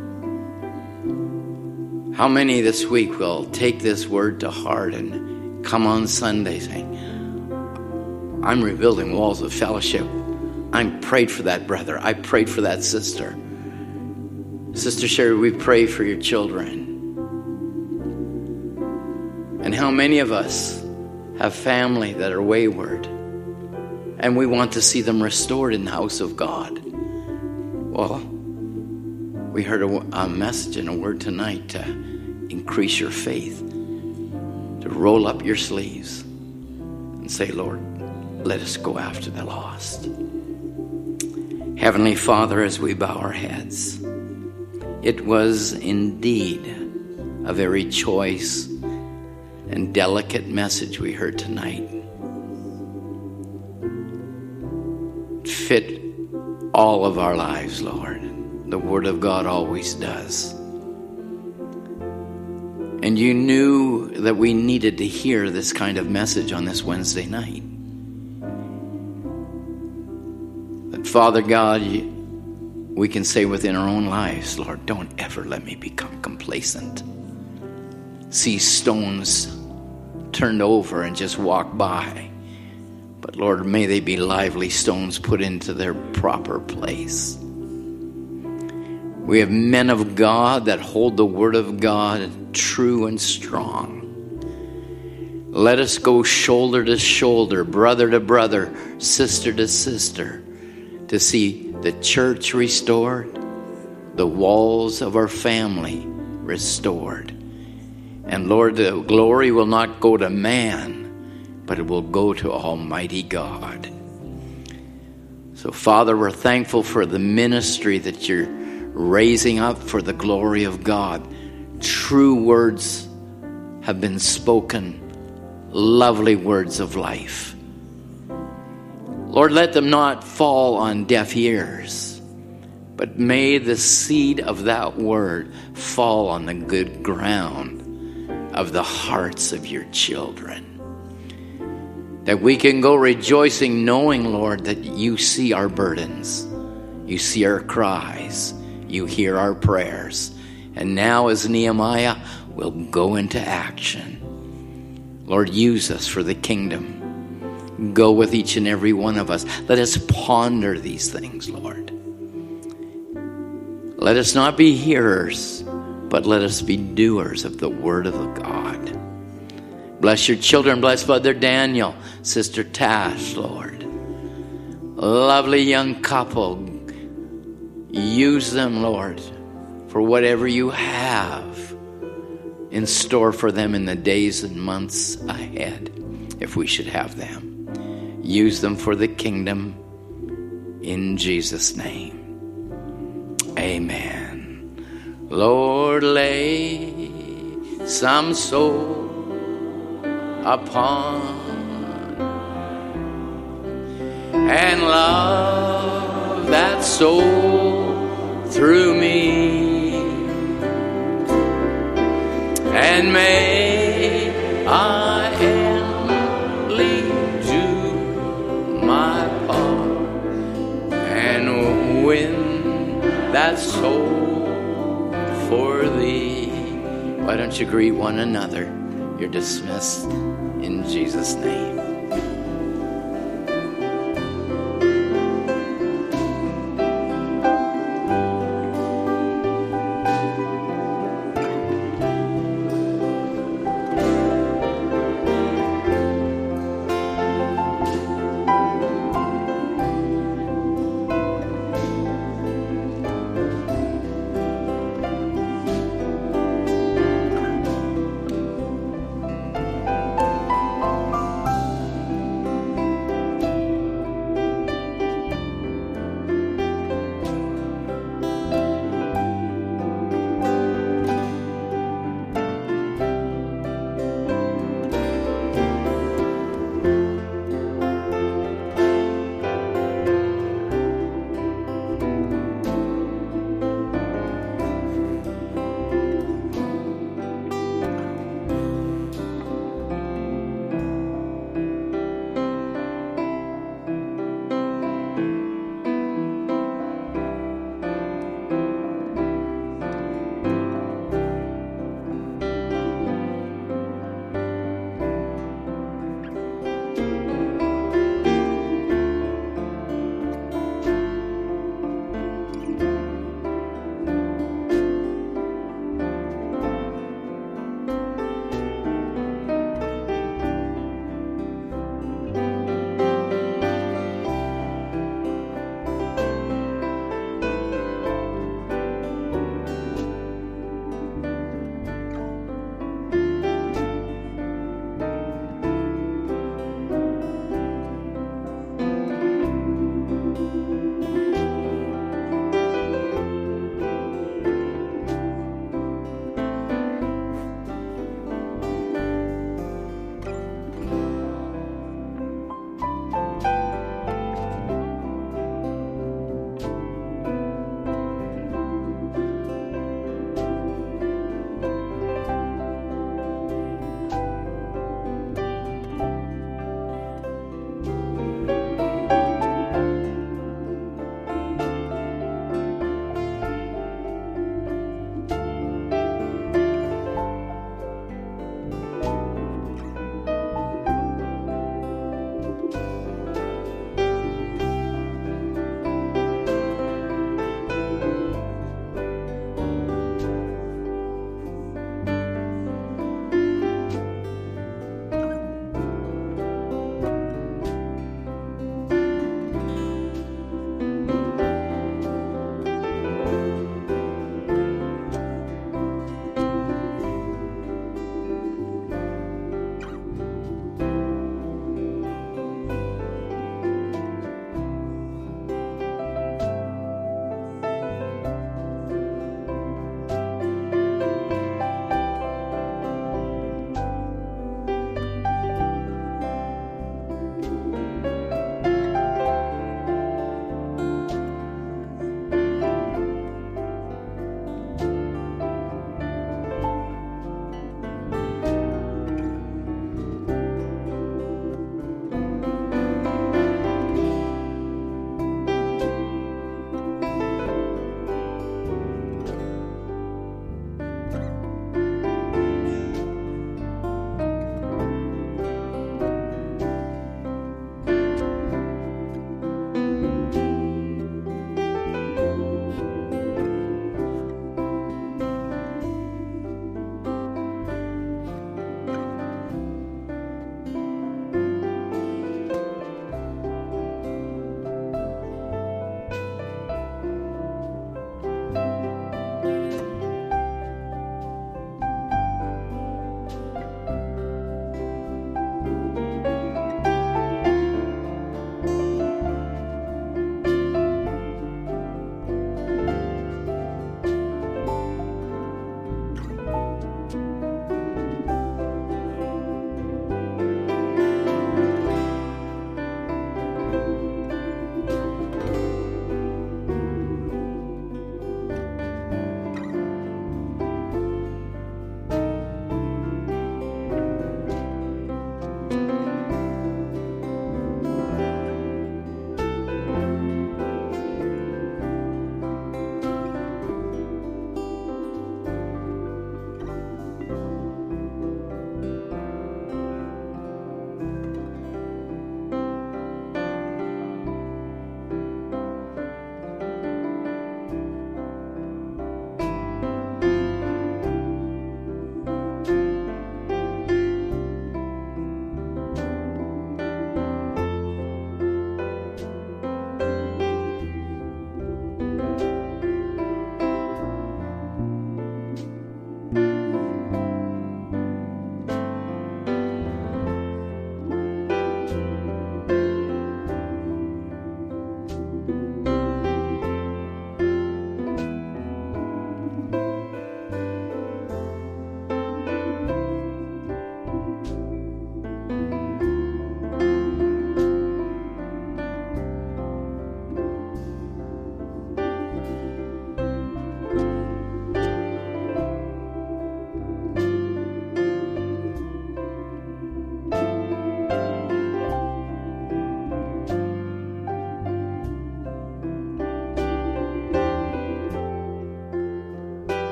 How many this week will take this word to heart and come on Sunday saying, I'm rebuilding walls of fellowship I prayed for that brother. I prayed for that sister. Sister Sherry, we pray for your children. And how many of us have family that are wayward, and we want to see them restored in the house of God? Well, we heard a message and a word tonight to increase your faith, to roll up your sleeves and say, Lord, let us go after the lost. Heavenly Father, as we bow our heads, it was indeed a very choice and delicate message we heard tonight. Fit all of our lives, Lord. The Word of God always does. And you knew that we needed to hear this kind of message on this Wednesday night. That, Father God, we can say within our own lives, Lord, don't ever let me become complacent. See stones turned over and just walk by. But Lord, may they be lively stones put into their proper place. We have men of God that hold the Word of God true and strong. Let us go shoulder to shoulder, brother to brother, sister to sister, to see the church restored, the walls of our family restored. And Lord, the glory will not go to man, but it will go to Almighty God. So, Father, we're thankful for the ministry that you're raising up for the glory of God. True words have been spoken, lovely words of life. Lord, let them not fall on deaf ears, but may the seed of that word fall on the good ground of the hearts of your children. That we can go rejoicing, knowing, Lord, that you see our burdens, you see our cries, you hear our prayers. And now, as Nehemiah, we'll go into action. Lord, use us for the kingdom. Go with each and every one of us. Let us ponder these things, Lord. Let us not be hearers, but let us be doers of the word of God. Bless your children. Bless Brother Daniel, Sister Tash, Lord. Lovely young couple. Use them, Lord, for whatever you have in store for them in the days and months ahead, if we should have them. Use them for the kingdom, in Jesus' name. Amen. Lord, lay some soul upon and love that soul through me, and may I amply do my part and win that soul for thee. Why don't you greet one another? You're dismissed in Jesus' name.